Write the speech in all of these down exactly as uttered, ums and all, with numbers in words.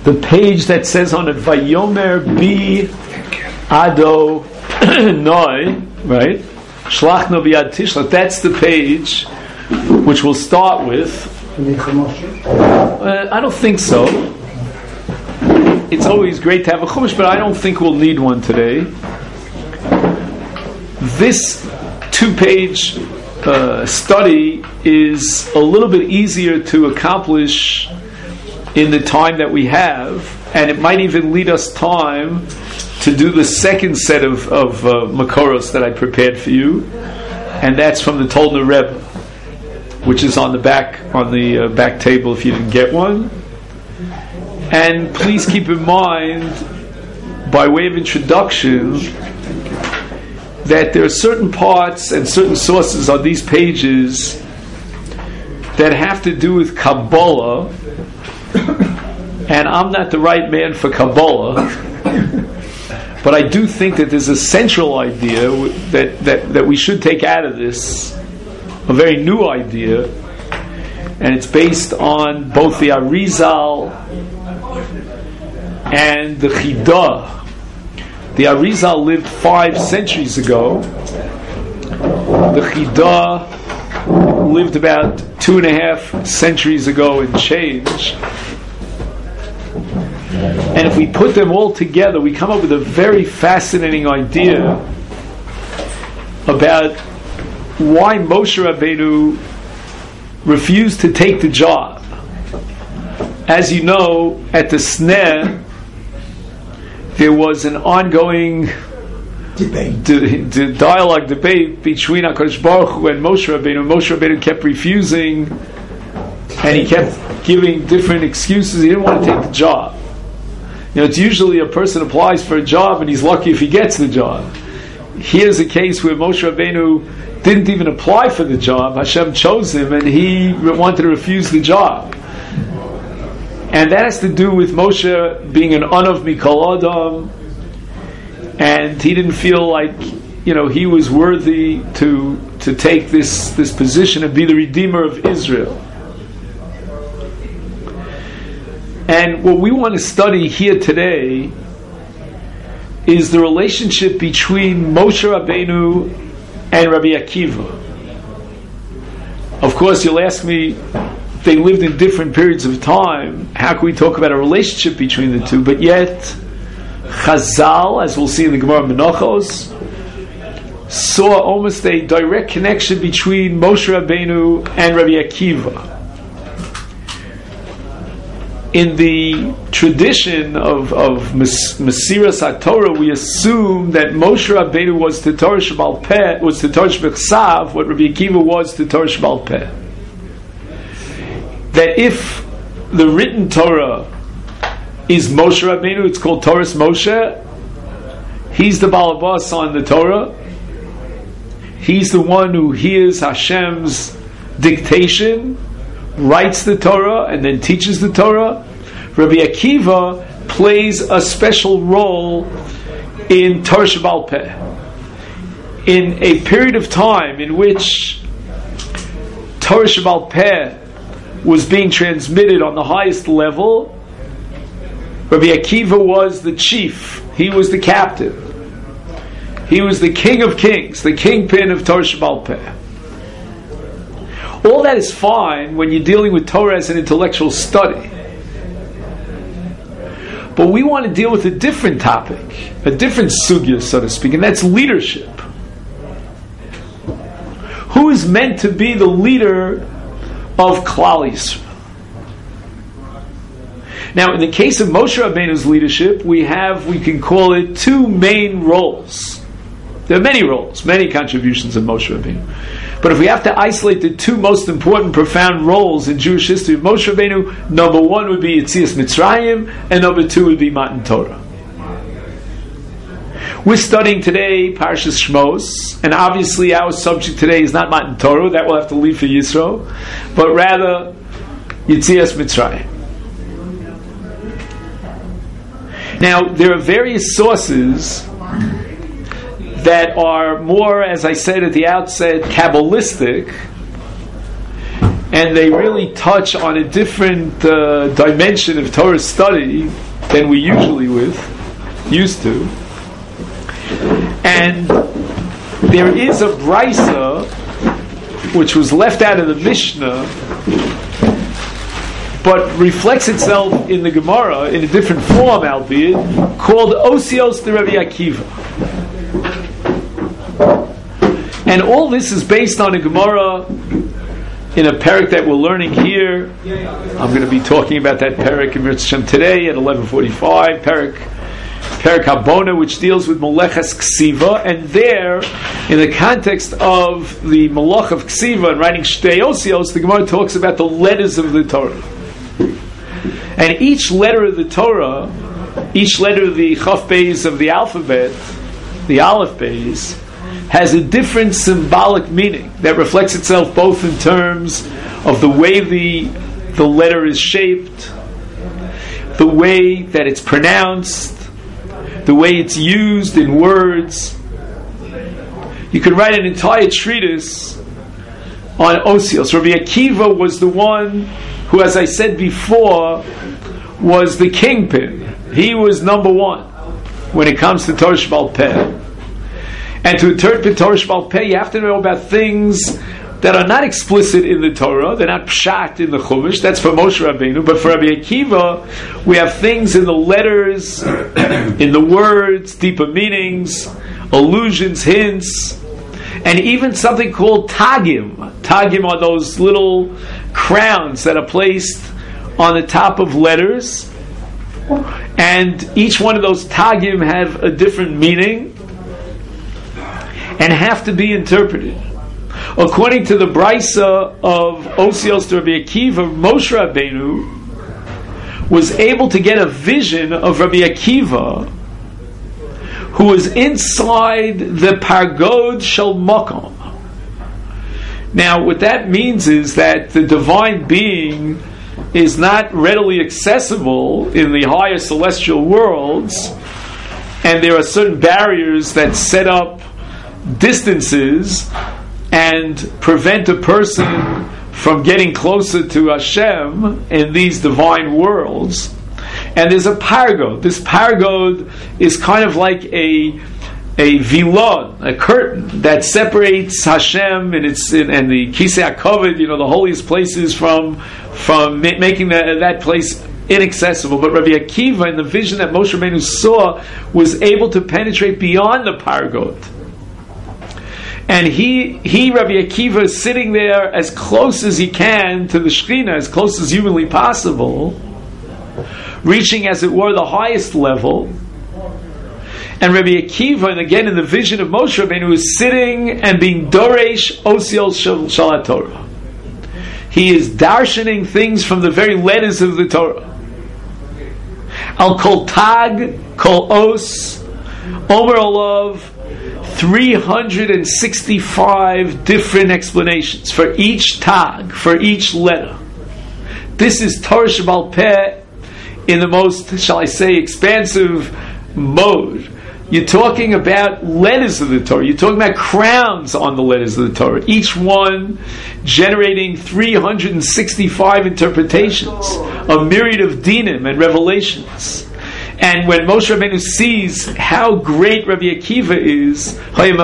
the page that says on it Vayomer Bi Ado Noi, right? Shlachno Biad Tishlach. That's the page which we'll start with. Uh, I don't think so. It's always great to have a chumash, but I don't think we'll need one today. This two-page uh, study is a little bit easier to accomplish in the time that we have, and it might even lead us time to do the second set of, of uh, makoros that I prepared for you, and that's from the Tolner Rebbe, which is on the back on the uh, back table if you didn't get one. And please keep in mind, by way of introduction, that there are certain parts and certain sources on these pages that have to do with Kabbalah, and I'm not the right man for Kabbalah, but I do think that there's a central idea that, that, that we should take out of this, a very new idea, and it's based on both the Arizal and the Chidah. The Arizal lived five centuries ago. The Chidah lived about two and a half centuries ago and change. And if we put them all together, we come up with a very fascinating idea about why Moshe Rabbeinu refused to take the job. As you know, at the Sneh, there was an ongoing debate, d- d- dialogue, debate between HaKadosh Baruch Hu and Moshe Rabbeinu. Moshe Rabbeinu kept refusing, and he kept giving different excuses. He didn't want to take the job. You know, it's usually a person applies for a job and he's lucky if he gets the job. Here's a case where Moshe Rabbeinu didn't even apply for the job. Hashem chose him and he wanted to refuse the job. And that has to do with Moshe being an Anav Mikol Adam, and he didn't feel like, you know, he was worthy to to take this, this position and be the Redeemer of Israel. And what we want to study here today is the relationship between Moshe Rabbeinu and Rabbi Akiva. Of course, you'll ask me, they lived in different periods of time, how can we talk about a relationship between the two? But yet, Chazal, as we'll see in the Gemara Menachos, saw almost a direct connection between Moshe Rabbeinu and Rabbi Akiva. In the tradition of, of Mesiras HaTorah, we assume that Moshe Rabbeinu was to Torah Shebal Peh, was to Torah Shebechsav, what Rabbi Akiva was to Torah Shebal Peh. That if the written Torah is Moshe Rabbeinu, it's called Torah's Moshe. He's the Balabas on the Torah. He's the one who hears Hashem's dictation, writes the Torah, and then teaches the Torah. Rabbi Akiva plays a special role in Torah Shebal Peh. In a period of time in which Torah Shebal Peh was being transmitted on the highest level, Rabbi Akiva was the chief. He was the captain. He was the king of kings, the kingpin of Torah Shebal Peh. All that is fine when you're dealing with Torah as an intellectual study. But we want to deal with a different topic, a different sugya, so to speak, and that's leadership. Who is meant to be the leader of Klal Yisrael? Now, in the case of Moshe Rabbeinu's leadership, we have, we can call it two main roles. There are many roles, many contributions of Moshe Rabbeinu. But if we have to isolate the two most important, profound roles in Jewish history of Moshe Rabbeinu, number one would be Yetzias Mitzrayim, and number two would be Matan Torah. We're studying today Parshas Shmos, and obviously our subject today is not Matan Torah, that we'll have to leave for Yisro, but rather Yetzias Mitzrayim. Now, there are various sources that are more, as I said at the outset, Kabbalistic, and they really touch on a different uh, dimension of Torah study than we usually with used to. And there is a brisa which was left out of the Mishnah, but reflects itself in the Gemara in a different form, albeit, called Osios de Rabbi Akiva. And all this is based on a Gemara in a parak that we're learning here. I'm going to be talking about that parak in Mirz Hashem today at eleven forty-five, parak Parak Habona, which deals with Meleches Ksiva, and there, in the context of the Melech of Ksiva and writing Shtei Osios, the Gemara talks about the letters of the Torah. And each letter of the Torah, each letter of the Chaf Beis of the alphabet, the Aleph Beis, has a different symbolic meaning that reflects itself both in terms of the way the, the letter is shaped, the way that it's pronounced, the way it's used in words. You could write an entire treatise on Osios. Rabbi Akiva was the one who, as I said before, was the kingpin. He was number one when it comes to Torah Sheba'al Peh. And to interpret Torah Sheba'al Peh, you have to know about things that are not explicit in the Torah. They're not pshat in the Chumash. That's for Moshe Rabbeinu. But for Rabbi Akiva, we have things in the letters, in the words, deeper meanings, allusions, hints, and even something called tagim. Tagim are those little crowns that are placed on the top of letters, and each one of those tagim have a different meaning and have to be interpreted. According to the brisa of Osios to Rabbi Akiva, Moshe Rabbeinu was able to get a vision of Rabbi Akiva, who was inside the Pargod Shel Makom. Now, what that means is that the divine being is not readily accessible in the higher celestial worlds, and there are certain barriers that set up distances and prevent a person from getting closer to Hashem in these divine worlds. And there's a pargod. This pargod is kind of like a a vilon, a curtain that separates Hashem and its in, and the Kisei HaKavod, you know, the holiest places, from from ma- making that, that place inaccessible. But Rabbi Akiva, in the vision that Moshe Rabbeinu saw, was able to penetrate beyond the pargod. And he, he, Rabbi Akiva, is sitting there as close as he can to the Shekhinah, as close as humanly possible, reaching, as it were, the highest level. And Rabbi Akiva, and again in the vision of Moshe Rabbeinu, is sitting and being Doresh Osios Shel HaTorah. He is darshaning things from the very letters of the Torah. Al Kol Tag, Kol Os, Omer Olav, three hundred sixty-five different explanations for each tag, for each letter. This is Torah Sheba'al Peh in the most, shall I say, expansive mode. You're talking about letters of the Torah. You're talking about crowns on the letters of the Torah. Each one generating three hundred sixty-five interpretations, a myriad of dinim and revelations. And when Moshe Rabbeinu sees how great Rabbi Akiva is,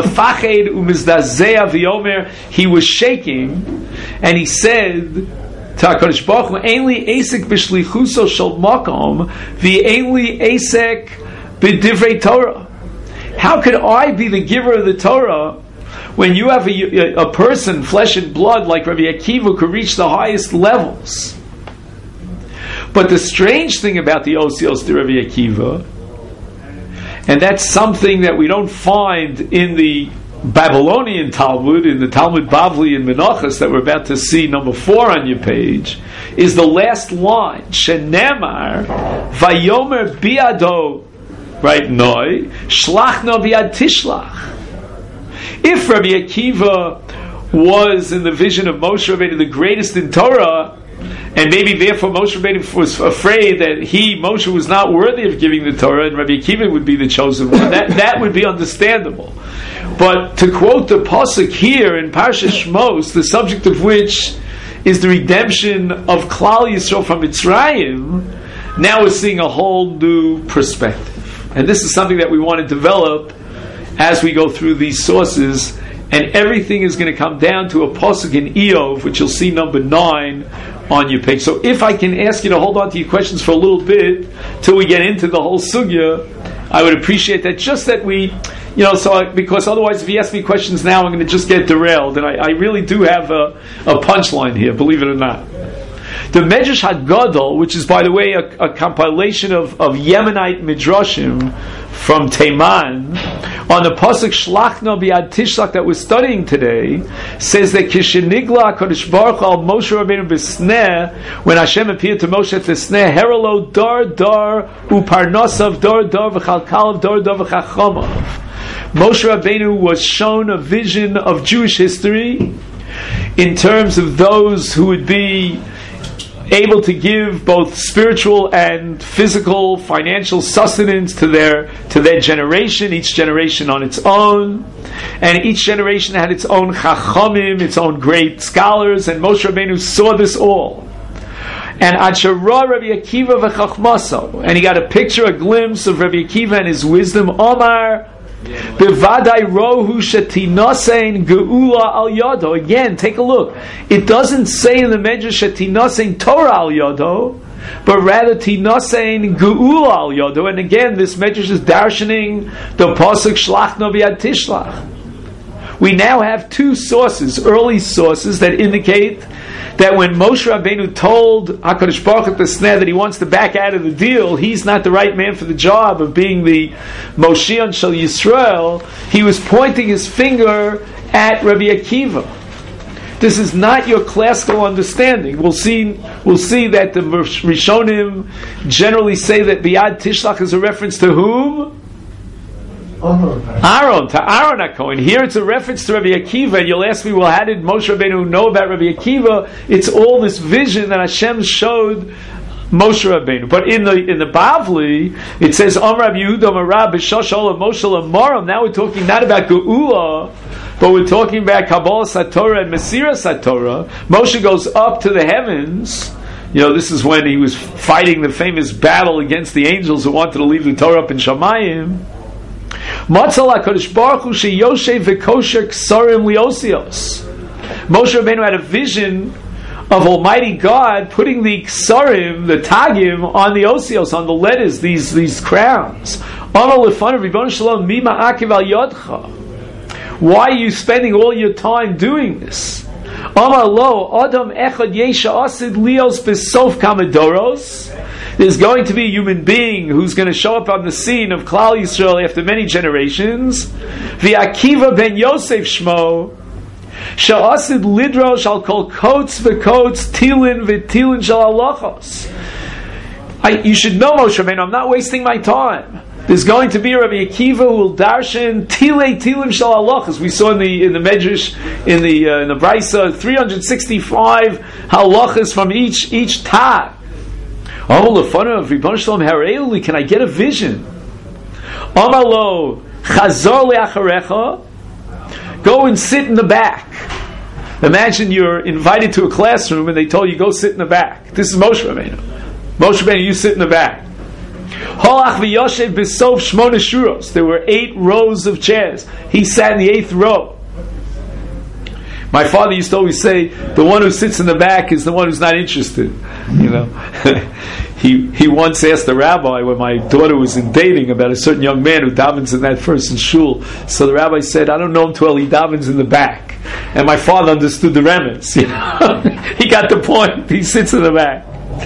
he was shaking, and he said to HaKadosh Baruch Hu, "Ainli esek b'shlichuso shel makom, v'ainli esek b'divrei Torah." How could I be the giver of the Torah when you have a, a person, flesh and blood, like Rabbi Akiva, who could reach the highest levels? But the strange thing about the Osios de Rabbi Akiva, and that's something that we don't find in the Babylonian Talmud, in the Talmud Bavli and Menachos that we're about to see, number four on your page, is the last line, Shenemar, Vayomer biado, right, Noi, Shlachno biad tishlach. If Rabbi Akiva was, in the vision of Moshe Rabbeinu, the greatest in Torah, and maybe therefore Moshe Rabbeinu was afraid that he, Moshe, was not worthy of giving the Torah, and Rabbi Akiva would be the chosen one, that, that would be understandable. But to quote the pasuk here in Parshas Shmos, the subject of which is the redemption of Klal Yisrael from Mitzrayim, now we're seeing a whole new perspective. And this is something that we want to develop as we go through these sources, and everything is going to come down to a pasuk in Eov, which you'll see number nine on your page. So if I can ask you to hold on to your questions for a little bit till we get into the whole sugya, I would appreciate that. Just that we, you know, so I, because otherwise if you ask me questions now, I'm going to just get derailed. And I, I really do have a, a punchline here, believe it or not. The Medrash HaGadol, which is, by the way, a, a compilation of, of Yemenite Midrashim from Teiman, on the pasuk Shlachna Biad Tishlach that we're studying today, says that Kishenigla HaKadosh Baruch Hu al Moshe Rabbeinu b'Sneh, when Hashem appeared to Moshe at the Sneh, Heralo Dar Dar Uparnosav Dar Dar V'Chalkalav Dar Dar V'Chachamav. Moshe Rabbeinu was shown a vision of Jewish history in terms of those who would be able to give both spiritual and physical, financial sustenance to their to their generation, each generation on its own, and each generation had its own chachamim, its own great scholars, and Moshe Rabbeinu saw this all. And Achara Rabbi Akiva v'chachmaso, and he got a picture, a glimpse of Rabbi Akiva and his wisdom. Omar Bivadai rohu shetinasein geula al yado. Again, take a look. It doesn't say in the Medrash shetinasein Torah al yado, but rather tinasein geula al yado. And again, this Medrash is darshaning the pasuk Shlachna Biad Tishlach. We now have two sources, early sources, that indicate that when Moshe Rabbeinu told HaKadosh Baruch Hu at the Sneh that he wants to back out of the deal, he's not the right man for the job of being the Moshiach Shel Yisrael, he was pointing his finger at Rabbi Akiva. This is not your classical understanding. We'll see, we'll see that the Rishonim generally say that Biad Tishlach is a reference to whom? Aaron, to Aaron HaKohen. Here it's a reference to Rabbi Akiva, and you'll ask me, well, how did Moshe Rabbeinu know about Rabbi Akiva? It's all this vision that Hashem showed Moshe Rabbeinu. But in the in the Bavli, it says, Om Rabbi Yehuda Marab B'Shosh Olam Moshe Lamaram. Now we're talking not about Geula, but we're talking about Kabbalah Satorah and Mesiras Satorah. Moshe goes up to the heavens. You know, this is when he was fighting the famous battle against the angels who wanted to leave the Torah up in Shamayim. Matzal HaKadosh Baruch Hu sheyoshev v'kosher ksarim liosios. Moshe Rabbeinu had a vision of Almighty God putting the ksarim, the tagim, on the osios, on the letters, these these crowns. Amar lefanav Ribono Shel Olam mi ma'akiv al yodcha. Why are you spending all your time doing this? Amar lo Adam echad yesha asid lios b'sof kamadoros. There's going to be a human being who's going to show up on the scene of Klal Yisrael after many generations. V'Akiva ben Yosef Shmo, she'asid lidro shal kol kotes v'kotes tilin v'tilin shal halachos. You should know, Moshe Rabbeinu, I'm not wasting my time. There's going to be a Rabbi Akiva who will darshan tilei tilim shal halachos. We saw in the in the Medrash, in the uh, in the Brisa, three hundred sixty-five halachos from each each tag. Oh, lefanav Ribono Shel Olam hareili, can I get a vision? Amalo chazor leacharecha, go and sit in the back. Imagine you're invited to a classroom and they told you go sit in the back. This is Moshe Rabbeinu. Moshe Rabbeinu, you sit in the back. Holach v'yoshev b'sof shmona shuros. There were eight rows of chairs. He sat in the eighth row. My father used to always say, the one who sits in the back is the one who's not interested. You know, he he once asked the rabbi when my daughter was in dating about a certain young man who davens in that person's shul. So the rabbi said, I don't know him too well, he davens in the back. And my father understood the remnants. You know? He got the point. He sits in the back.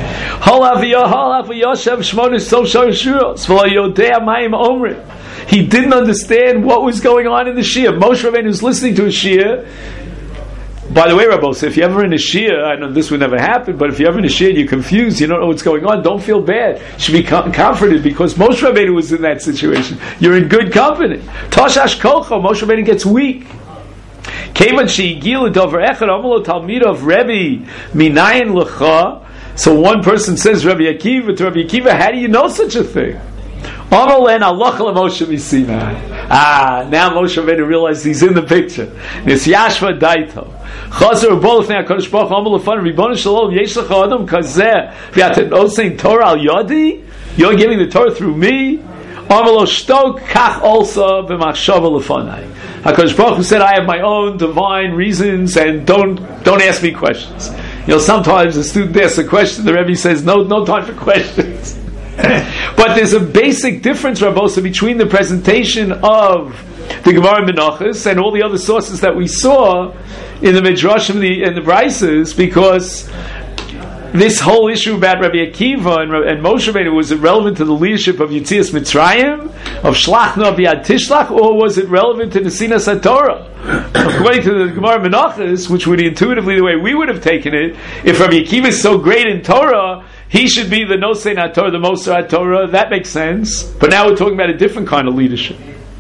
He didn't understand what was going on in the Shia. Moshe Rabbeinu was listening to a Shia. By the way, Rabbi, so if you're ever in a Shia, I know this would never happen, but if you're ever in a Shia and you're confused, you don't know what's going on, don't feel bad. You should be com- comforted because Moshe Rabbeinu was in that situation. You're in good company. Toshash Kolcho, Moshe Rabbeinu gets weak. Kevan she'igil dover echad amalo talmid of Rebbe minayin lecha. So one person says, Rabbi Akiva to Rabbi Akiva, how do you know such a thing? Amalen Allah Moshe Misina. Ah, now Moshe Rabbeinu realized he's in the picture. It's Yashva Daito. Chazer Bolef Nei HaKadosh Baruch Hu Amar Lefanav Ribono Shel Olam Yesh Lecha Adam Kazeh V'Atem Osein Torah Al Yodi. You're giving the Torah through me. Amar Lo Shtok Kach Also B'Machshava Lefanai. HaKadosh Baruch Hu said, I have my own divine reasons, and don't don't ask me questions. You know, sometimes a student asks a question, the Rebbe says, no, no time for questions. But there's a basic difference, Rabbosa, between the presentation of the Gemara Menachos and all the other sources that we saw in the Midrashim and the, and the Brises, because this whole issue about Rabbi Akiva and, and Moshe Rabbeinu, was it relevant to the leadership of Yetzias Mitzrayim, of Shlach No B'Yad Tishlach, or was it relevant to the Sinas HaTorah? According to the Gemara Menachos, which would be intuitively the way we would have taken it, if Rabbi Akiva is so great in Torah, he should be the Nosei HaTorah, the Moser HaTorah. That makes sense. But now we're talking about a different kind of leadership.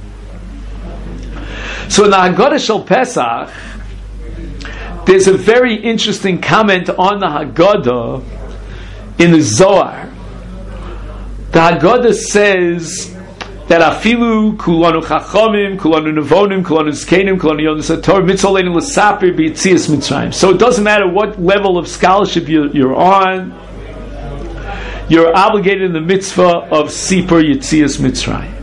So in the Haggadah Shel Pesach, there's a very interesting comment on the Haggadah in the Zohar. The Haggadah says that afilu kulanu chachamim, kulanu nevonim, kulanu zkenim, kulanu yonis haTorah, mitzolenu l'saper b'yitzias Mitzrayim. So it doesn't matter what level of scholarship you're, you're on, you're obligated in the mitzvah of Sipur Yitzias Mitzrayim.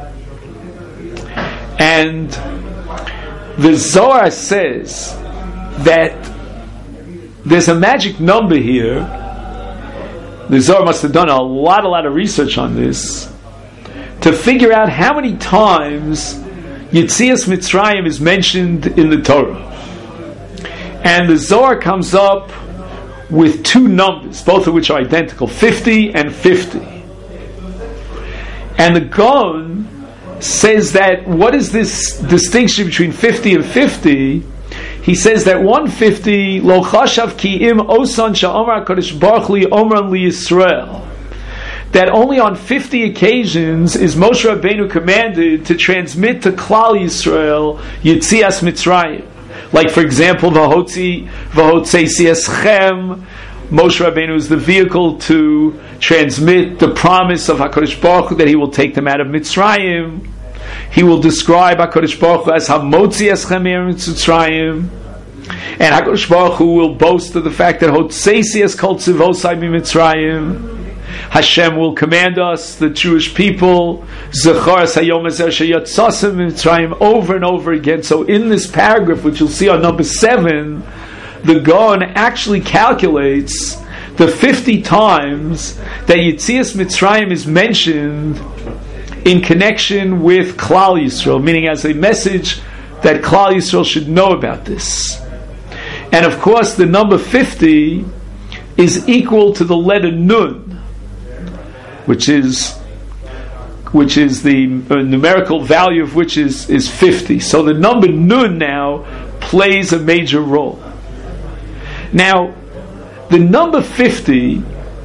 And the Zohar says that there's a magic number here. The Zohar must have done a lot, a lot of research on this to figure out how many times Yitzias Mitzrayim is mentioned in the Torah. And the Zohar comes up with two numbers, both of which are identical, fifty and fifty. And the Gaon says that, what is this distinction between fifty and fifty? He says that one hundred fifty, Lo chashav ki im osan sha'omar HaKadosh Baruch li omran li Yisrael, that only on fifty occasions is Moshe Rabbeinu commanded to transmit to Klal Yisrael Yitzias Mitzrayim. Like, for example, V'hotzi V'hotzei Sieschem, Moshe Rabbeinu is the vehicle to transmit the promise of HaKadosh Baruch Hu that he will take them out of Mitzrayim. He will describe HaKadosh Baruch Hu as Hamotzi Eschem Mitzrayim. And HaKadosh Baruch Hu will boast of the fact that Hotzei Sies Kol Tzivosai Mitzrayim. Hashem will command us, the Jewish people, Zecharas Hayom Ezer Sheyatzasem Mitzrayim, over and over again. So in this paragraph, which you'll see on number seven, the Gaon actually calculates the fifty times that Yitzias Mitzrayim is mentioned in connection with Klal Yisrael, meaning as a message that Klal Yisrael should know about this. And of course, the number fifty is equal to the letter Nun, which is which is the uh, numerical value of which is, is fifty. So the number Nun now plays a major role. Now, the number fifty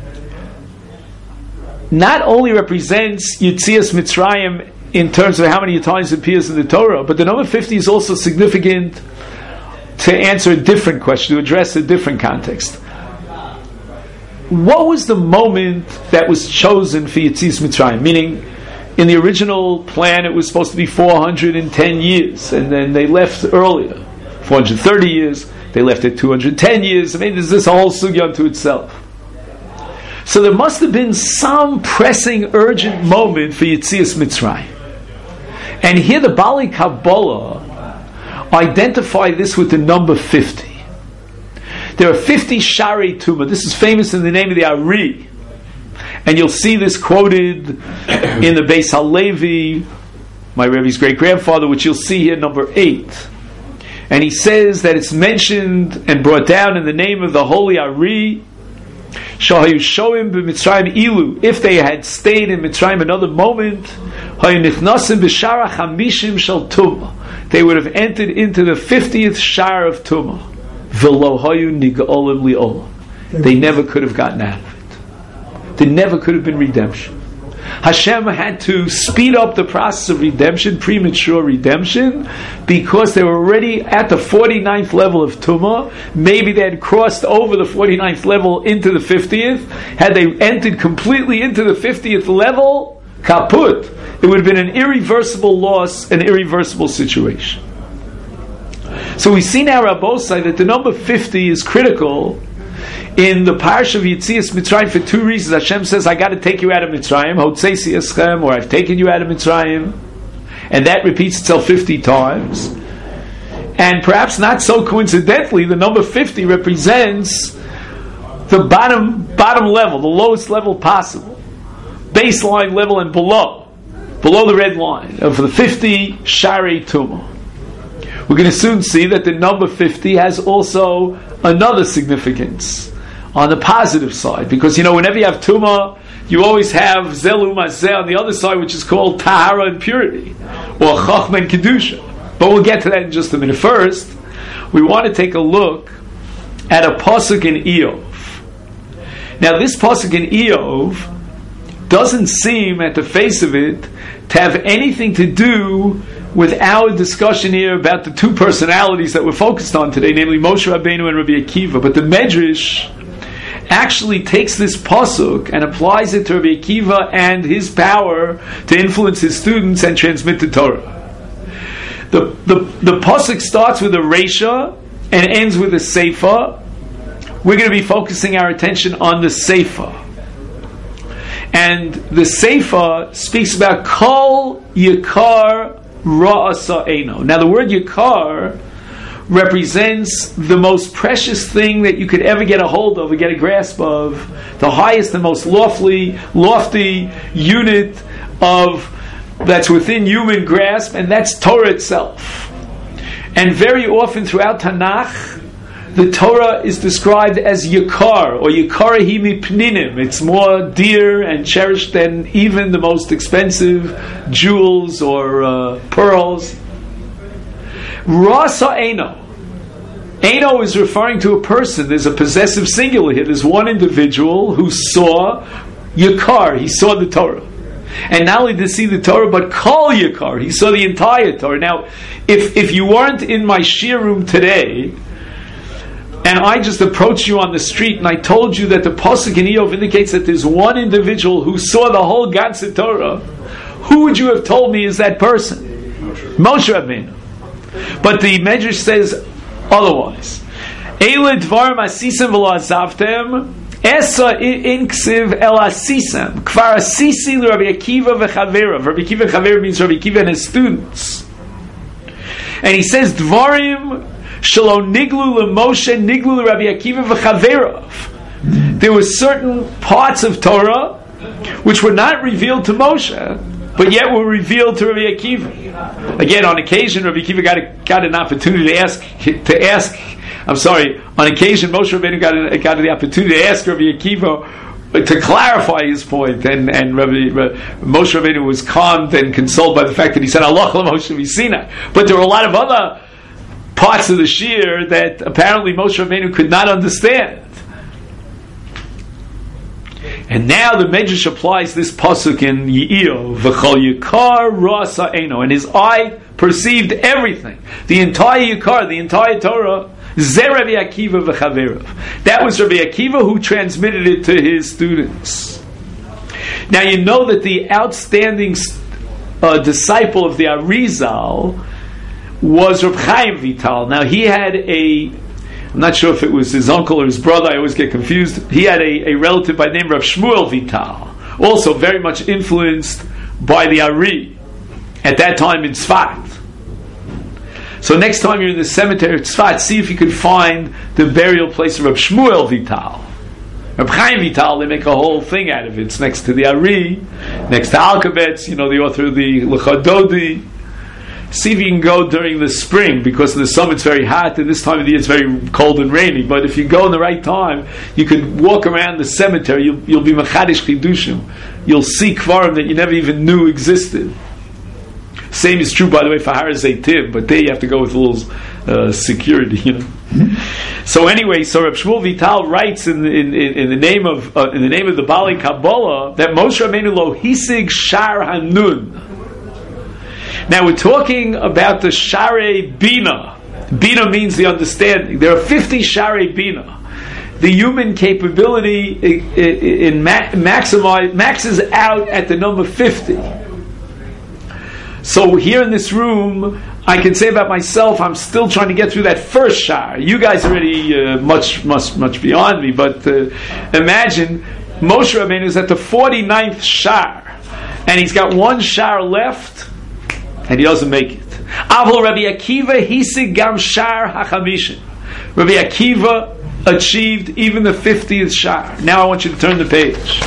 not only represents Yitzias Mitzrayim in terms of how many times it appears in the Torah, but the number fifty is also significant to answer a different question, to address a different context. What was the moment that was chosen for Yitzias Mitzrayim? Meaning, in the original plan, it was supposed to be four hundred ten years, and then they left earlier, four hundred thirty years. They left it two hundred ten years. I mean, there's this whole sugya unto itself. So there must have been some pressing, urgent moment for Yitzias Mitzrayim. And here the Bali Kabbalah identify this with the number fifty. There are fifty Shari Tumah. This is famous in the name of the Ari. And you'll see this quoted in the Beis HaLevi, my Rebbe's great-grandfather, which you'll see here, number eight. And he says that it's mentioned and brought down in the name of the holy Ari, Shahayu Shoim b'Mitzrayim Ilu, if they had stayed in Mitzrayim another moment, Hayu Nichnasim b'Shara Chamishim Shel Tumah, they would have entered into the fiftieth Shar of Tumah. V'lo Hayu Niga'olim Li'olam, they never could have gotten out of it. There never could have been redemption. Hashem had to speed up the process of redemption, premature redemption, because they were already at the forty-ninth level of Tumah. Maybe they had crossed over the forty-ninth level into the fiftieth. Had they entered completely into the fiftieth level, kaput. It would have been an irreversible loss, an irreversible situation. So we see now, Rabbosai, that the number fifty is critical in the Parsha of Yetzias Mitzrayim for two reasons. Hashem says, I got to take you out of Mitzrayim, Hotzeisi Eschem, or I've taken you out of Mitzrayim. And that repeats itself fifty times. And perhaps not so coincidentally, the number fifty represents the bottom bottom level, the lowest level possible. Baseline level and below. Below the red line of the fifty Sharei Tumah. We're going to soon see that the number fifty has also another significance on the positive side. Because, you know, whenever you have Tumah, you always have Zelu Mazeh on the other side, which is called Tahara and purity, or Chachma and Kedusha. But we'll get to that in just a minute. First, we want to take a look at a pasuk in Eov. Now, this pasuk in Eov doesn't seem, at the face of it, to have anything to do with our discussion here about the two personalities that we're focused on today, namely Moshe Rabbeinu and Rabbi Akiva. But the Medrash actually takes this pasuk and applies it to Rabbi Akiva and his power to influence his students and transmit the Torah. The, the, the pasuk starts with a reisha and ends with a seifa. We're going to be focusing our attention on the seifa. And the seifa speaks about kol yikar ra'asa eino. Now the word yikar represents the most precious thing that you could ever get a hold of or get a grasp of, the highest and most lofty, lofty unit of that's within human grasp, and that's Torah itself. And very often throughout Tanakh, the Torah is described as Yikar, or Yikarahi mipninim. It's more dear and cherished than even the most expensive jewels or uh, pearls. Rasa Eino. Eino is referring to a person. There's a possessive singular here. There's one individual who saw Yikar. He saw the Torah. And not only did he see the Torah, but Kol Yikar. He saw the entire Torah. Now, if, if you weren't in my shir room today, and I just approached you on the street and I told you that the pasuk in Eov indicates that there's one individual who saw the whole Ganze Torah, who would you have told me is that person? Moshe Rabbeinu. But the Medrash says otherwise. Eile dvarim asisem v'lo azavtem, esa inksiv el asisem, kvar asisi l'Rabbi Akiva v'chaverav. Rabbi Akiva v'chaverav means Rabbi Akiva and his students. And he says dvarim Shalom niglu leMoshe niglu leRabbi Akiva v'chaverav. There were certain parts of Torah which were not revealed to Moshe, but yet were revealed to Rabbi Akiva. Again, on occasion, Rabbi Akiva got, a, got an opportunity to ask. To ask. I'm sorry. On occasion, Moshe Rabbeinu got, a, got the opportunity to ask Rabbi Akiva to clarify his point, and and Rabbi, Rabbi, Moshe Rabbeinu was calmed and consoled by the fact that he said Allah Moshe v'Sinai. But there were a lot of other parts of the shir that apparently Moshe Rabbeinu could not understand. And now the Medrash applies this pasuk in Ye'il, v'chol yikar rasa eino, and his eye perceived everything, the entire yikar, the entire Torah. Ze Rabbi Akiva v'chaverav. That was Rabbi Akiva who transmitted it to his students. Now you know that the outstanding uh, disciple of the Arizal was Reb Chaim Vital. Now he had a, I'm not sure if it was his uncle or his brother, I always get confused. He had a, a relative by the name of Shmuel Vital, also very much influenced by the Ari, at that time in Tzfat. So next time you're in the cemetery of Tzfat, see if you can find the burial place of Reb Shmuel Vital. Reb Chaim Vital, they make a whole thing out of it. It's next to the Ari, next to Alkabetz, you know, the author of the L'chadodi. See if you can go during the spring, because in the summer it's very hot, and this time of the year it's very cold and rainy. But if you go in the right time, you could walk around the cemetery, you'll, you'll be mechadish chidushim. You'll see kvarim that you never even knew existed. Same is true, by the way, for Har Zeitim, but there you have to go with a little uh, security, you know. So anyway, so Reb Shmuel Vital writes in, in, in, in the name of uh, in the name of the Baalei Kabbalah that Moshe Rabbeinu lo hisig shar hanun. Now we're talking about the Sharei Bina. Bina means the understanding. There are fifty Sharei Bina. the human capability in, in maximize maxes out at the number fifty. So here in this room, I can say about myself, I'm still trying to get through that first shar. You guys are already uh, much, much, much beyond me. But uh, imagine Moshe Rabbeinu is at the forty-ninth shar, and he's got one shar left, and he doesn't make it. Avol Rabbi Akiva hisig gam shar hachamishin. Rabbi Akiva achieved even the fiftieth shar. Now I want you to turn the page.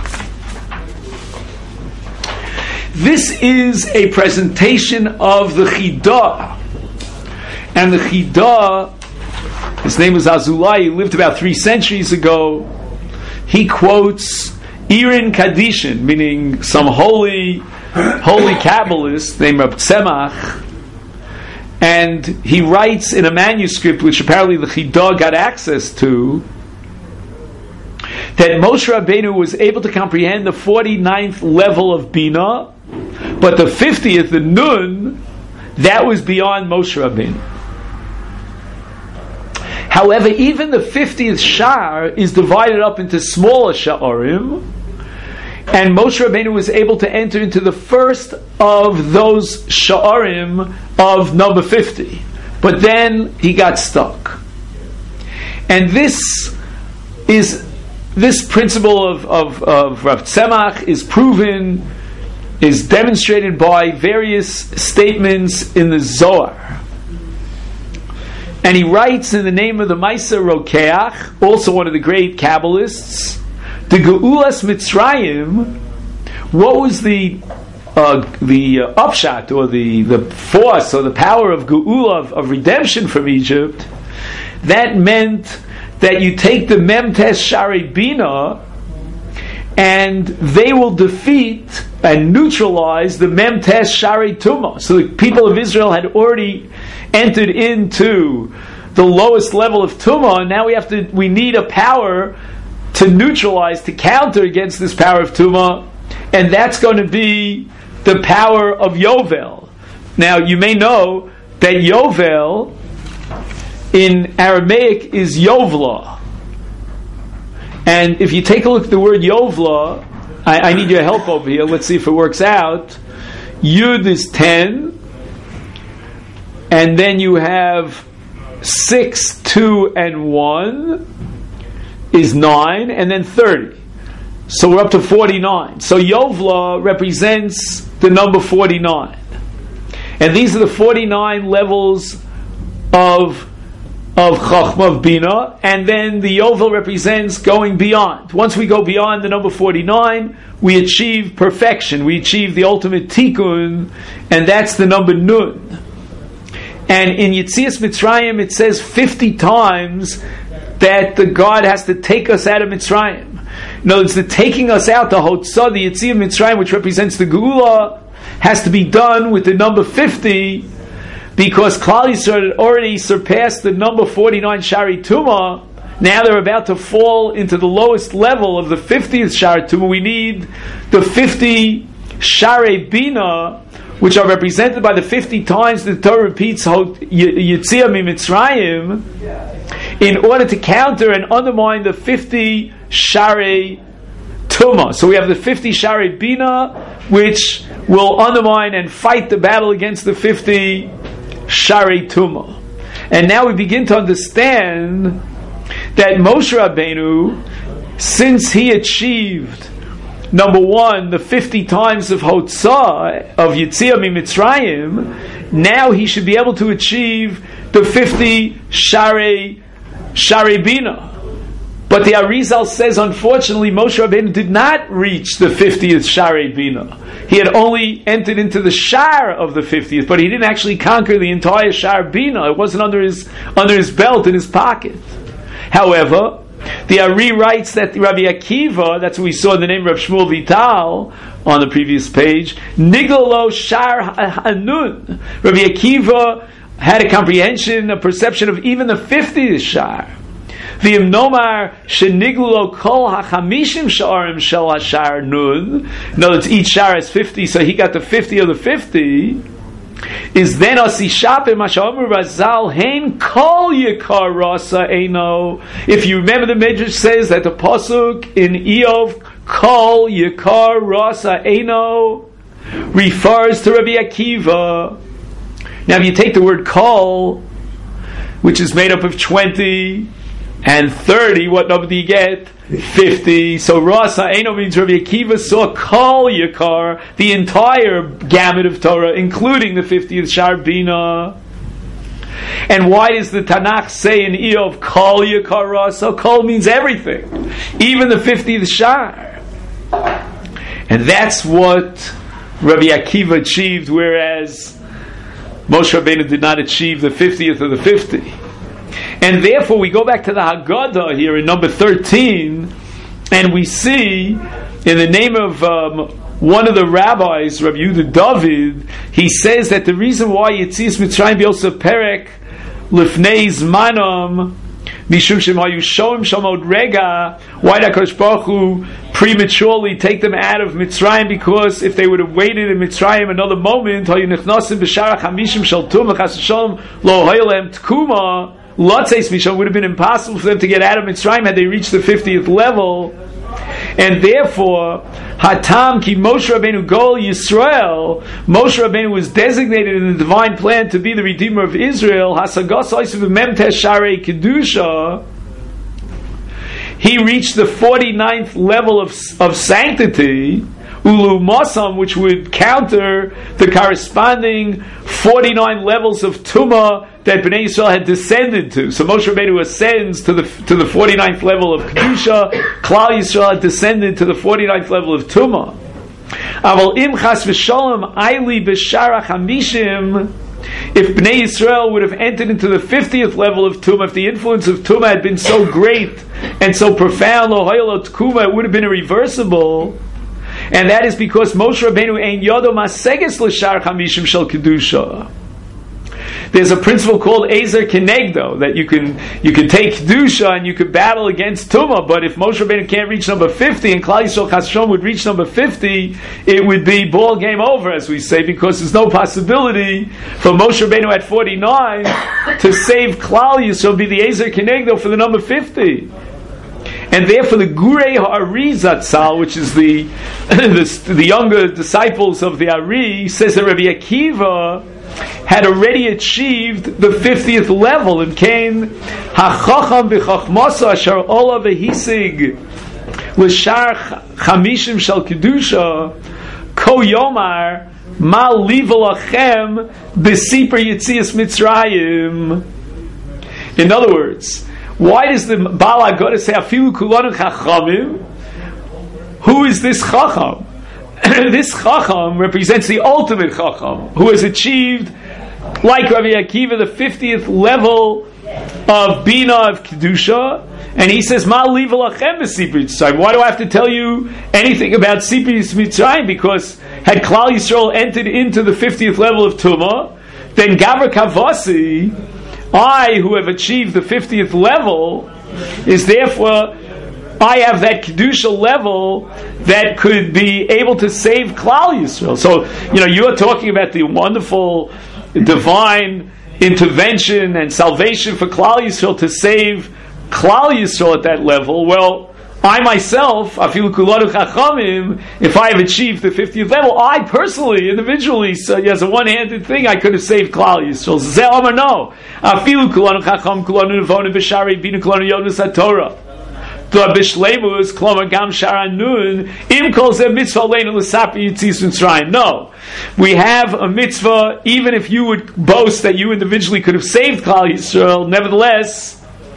This is a presentation of the Chidah. And the Chidah, his name was Azulai, he lived about three centuries ago. He quotes Irin Kadishin, meaning some holy holy Kabbalist named Reb Tzemach. And he writes in a manuscript, which apparently the Chidah got access to, that Moshe Rabbeinu was able to comprehend the forty-ninth level of Bina, but the fiftieth, the Nun, that was beyond Moshe Rabbeinu. However, even the fiftieth Shar is divided up into smaller Sha'arim, and Moshe Rabbeinu was able to enter into the first of those Sha'arim of number fifty. But then he got stuck. And this is this principle of, of, of Rav Tzemach is proven, is demonstrated by various statements in the Zohar. And he writes in the name of the Maisa Rokeach, also one of the great Kabbalists, the Geulas Mitzrayim. What was the uh, the uh, upshot, or the, the force, or the power of Geula, of, of redemption from Egypt? That meant that you take the Memtes Sharei Bina, and they will defeat and neutralize the Memtes Sharei Tumah. So the people of Israel had already entered into the lowest level of Tumah, and now we have to we need a power to neutralize, to counter against this power of Tumah, and that's going to be the power of Yovel. Now you may know that Yovel in Aramaic is Yovla. And if you take a look at the word Yovla, I, I need your help over here. Let's see if it works out. Yud is ten, and then you have six, two, and one is nine, and then thirty. So we're up to forty-nine. So Yovla represents the number forty-nine. And these are the forty-nine levels of of Chachma, of Bina, and then the Yovel represents going beyond. Once we go beyond the number forty-nine, we achieve perfection. We achieve the ultimate Tikkun, and that's the number Nun. And in Yetzias Mitzrayim, it says fifty times that the God has to take us out of Mitzrayim. In other words, the taking us out, the Hotzah, the Yetzias Mitzrayim, which represents the Geula, has to be done with the number fifty, because Klal Yisrael had already surpassed the number forty-nine Shari Tumah. Now they're about to fall into the lowest level of the fiftieth Shari Tumah. We need the fifty Shari Bina, which are represented by the fifty times the Torah repeats Yetziah Mitzrayim, in order to counter and undermine the fifty Shari Tumah. So we have the fifty Shari Bina, which will undermine and fight the battle against the fifty Shari Tumah. And now we begin to understand that Moshe Rabbeinu, since he achieved, number one, the fifty times of Hotzah, of Yetziah Mitzrayim, now he should be able to achieve the fifty Shari, Shari Bina. But the Arizal says, unfortunately, Moshe Rabbeinu did not reach the fiftieth Shari Bina. He had only entered into the Shar of the fiftieth, but he didn't actually conquer the entire Shar Bina. It wasn't under his under his belt, in his pocket. However, the Ari writes that Rabbi Akiva, that's what we saw in the name of Rav Shmuel Vital on the previous page, Niglo Shar Hanun. Rabbi Akiva had a comprehension, a perception of even the fiftieth Shar. V'im nomar sheniglo kol hachamishim sha'arim shel hashar nun. In other words, each shar is fifty, so he got the fifty of the fifty. is then Asishapim Mashamur Razal Hain Kol Yikar Rasa Eino. If you remember, the Midrash says that the pasuk in Eov Kol Yikar Rasa Eino refers to Rabbi Akiva. Now, if you take the word Kol, which is made up of twenty and thirty, what number do you get? fifty. So Rasa Eino means Rabbi Akiva saw Kol Yakar, the entire gamut of Torah, including the fiftieth Shar Bina. And why does the Tanakh say in Eov Kol Yakar Rasa? Kol means everything, even the fiftieth Shar. And that's what Rabbi Akiva achieved, whereas Moshe Rabbeinu did not achieve the fiftieth of the fifty. And therefore we go back to the Haggadah here in number thirteen, and we see in the name of um, one of the rabbis, Rabbi Yehuda David, he says that the reason why Yetzias Mitzrayim B'Yosef Perek Lifnei Zmanam Mishum Shemayu Shoim Shamod Rega, why did HaKadosh Baruch Hu prematurely take them out of Mitzrayim? Because if they would have waited in Mitzrayim another moment, Hayu Nechnasim B'Sharach Hamishim Shel Tumah Chas V'Shalom Lo Hayolem Tkuma, Lotzeis Misham, would have been impossible for them to get out of Mitzrayim had they reached the fiftieth level. And therefore, Hatam Ki Moshe Rabbeinu Gol Yisrael, Moshe Rabbeinu was designated in the divine plan to be the Redeemer of Israel. Hasagas Oisiv Memtesh Sharei Kedusha. He reached the forty-ninth level of, of sanctity, Ulu Masam, which would counter the corresponding forty-nine levels of Tumah that Bnei Yisrael had descended to. So Moshe Rabbeinu ascends to the to the forty-ninth level of Kedusha. Klal Yisrael had descended to the forty-ninth level of Tumah. Aval im chas v'sholem aili b'sharach hamishim. If Bnei Yisrael would have entered into the fiftieth level of Tumah, if the influence of Tumah had been so great and so profound, lo haylo tkuma, it would have been irreversible. And that is because Moshe Rabbeinu ein yodo maseges l'shar chamishim shel kedusha. There's a principle called Ezer Kenegdo, that you can you can take kedusha and you can battle against Tumah. But if Moshe Rabbeinu can't reach number fifty and Klal Yisrael Chas V'Shalom would reach number fifty, it would be ball game over, as we say, because there's no possibility for Moshe Rabbeinu at forty-nine to save Klal Yisrael, be the Ezer Kenegdo for the number fifty. And therefore, the Gurei Ha'ari Zatzal, which is the, the the younger disciples of the Ari, says that Rabbi Akiva had already achieved the fiftieth level and came Hachacham b'Chachmasa Asher Ola v'Hisig l'Shar Chamishim Shel Kedusha Ko Yomar Ma Liva Lachem B'Sipur Yetzias Mitzrayim. In other words, why does the Baal HaGodah say Afilu Kulanu Chachamim? Who is this Chacham? This Chacham represents the ultimate Chacham, who has achieved, like Rabbi Akiva, the fiftieth level of Bina of Kedusha, and he says, Ma liva lachem b'Sipur Mitzrayim. Why do I have to tell you anything about Sipur Mitzrayim? Because had Klal Yisrael entered into the fiftieth level of Tumah, then Gavra Kavasi, I, who have achieved the fiftieth level, is therefore, I have that Kedusha level that could be able to save Klal Yisrael. So, you know, you're talking about the wonderful divine intervention and salvation for Klal Yisrael to save Klal Yisrael at that level. Well, I myself, Afilu Kulanu Chachamim, if I have achieved the fiftieth level, I personally, individually, so as a one-handed thing, I could have saved Klal Yisrael. Zeh Amar no. Afilu Kulanu Chacham Kulanu Nevonu B'Shari Bina Kulanu Yodus HaTorah. The Bishlemus Kloma Gam Sharanun Im Kol Zeh Mitzvah Leinu L'Sapi Yetzias Mitzrayim. No, we have a mitzvah. Even if you would boast that you individually could have saved Klal Yisrael, nevertheless.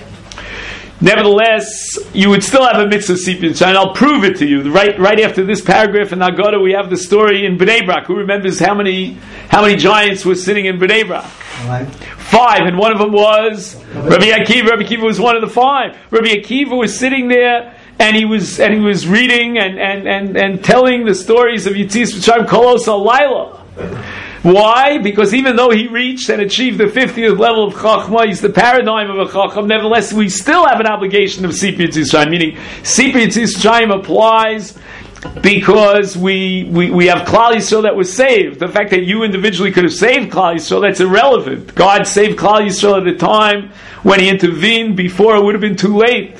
Nevertheless, you would still have a mitzvah sipur, and I'll prove it to you. Right, right after this paragraph in Haggadah, we have the story in Bnei Brak. Who remembers how many how many giants were sitting in Bnei Brak? Five. Five, and one of them was Rabbi Akiva. Rabbi Akiva was one of the five. Rabbi Akiva was sitting there, and he was and he was reading and and and, and telling the stories of Yetzias Mitzrayim Kolos Halayla. Why? Because even though he reached and achieved the fiftieth level of Chachma, he's the paradigm of a Chacham, nevertheless we still have an obligation of Sipur Yetzias Mitzrayim, meaning Sipur Yetzias Mitzrayim applies because we, we, we have Klal Yisrael that was saved. The fact that you individually could have saved Klal Yisrael, that's irrelevant. God saved Klal Yisrael at the time when He intervened. Before, it would have been too late.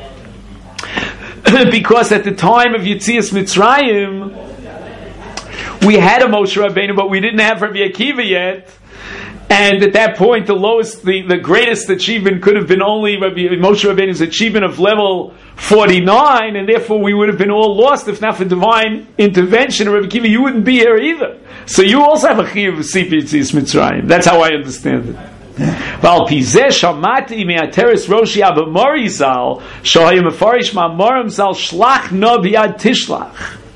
Because at the time of Yetzias Mitzrayim, we had a Moshe Rabbeinu, but we didn't have Rabbi Akiva yet. And at that point, the lowest, the, the greatest achievement could have been only Rabbi Moshe Rabbeinu's achievement of level forty-nine, and therefore we would have been all lost if not for divine intervention. Rabbi Akiva, you wouldn't be here either. So you also have a chiyuv of Sipir Yetzias Mitzrayim. That's how I understand it. Val pizeh shamati me'ateres Roshi Abba Mori Zal shohayim mefarish ma'amorim Zal shlach no biyad tishlach.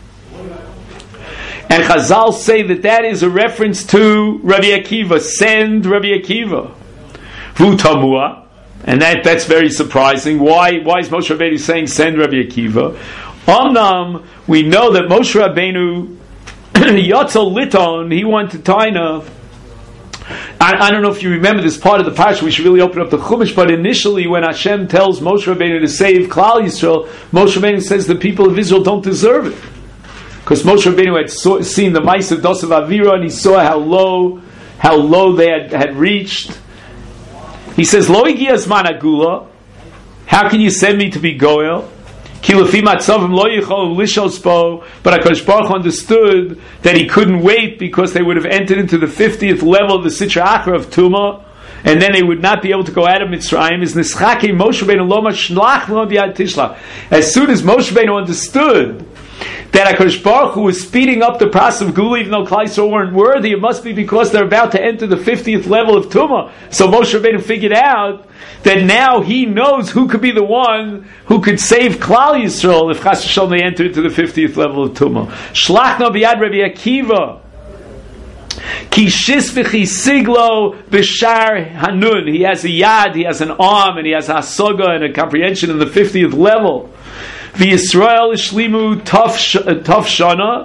And Chazal say that that is a reference to Rabbi Akiva. Send Rabbi Akiva. Vu tamua. And that, that's very surprising. Why, why is Moshe Rabbeinu saying send Rabbi Akiva? Omnam, we know that Moshe Rabbeinu Yotzel Liton, he went to Taina. I, I don't know if you remember this part of the parsha. We should really open up the Chumash. But initially, when Hashem tells Moshe Rabbeinu to save Klal Yisrael, Moshe Rabbeinu says the people of Israel don't deserve it. Because Moshe Rabbeinu had saw, seen the mice of Dosav Avira, and he saw how low, how low they had, had reached. He says, "Lo igia zman agula." How can you send me to be goel? Ki lefi matzavim lo yichol lishos bo. But HaKadosh Baruch Hu understood that he couldn't wait because they would have entered into the fiftieth level of the Sitra Achra of Tumah, and then they would not be able to go out of Mitzrayim. Is nischaki Moshe Rabbeinu lo mashlach lo biyad tishlach. As soon as Moshe Rabbeinu understood that HaKadosh Baruch Hu was speeding up the process of Gula, even though Klal Yisrael weren't worthy, it must be because they're about to enter the fiftieth level of Tumah. So Moshe Rabbeinu figured out that now he knows who could be the one who could save Klal Yisrael if Chas v'Shalom they enter into the fiftieth level of Tumah. Shlach no biyad Rabbi Akiva. Ki shis v'chi siglo b'shar hanun. He has a yad, he has an arm, and he has a hasaga and a comprehension in the fiftieth level. The Yisrael Ishlimu Taf Shana.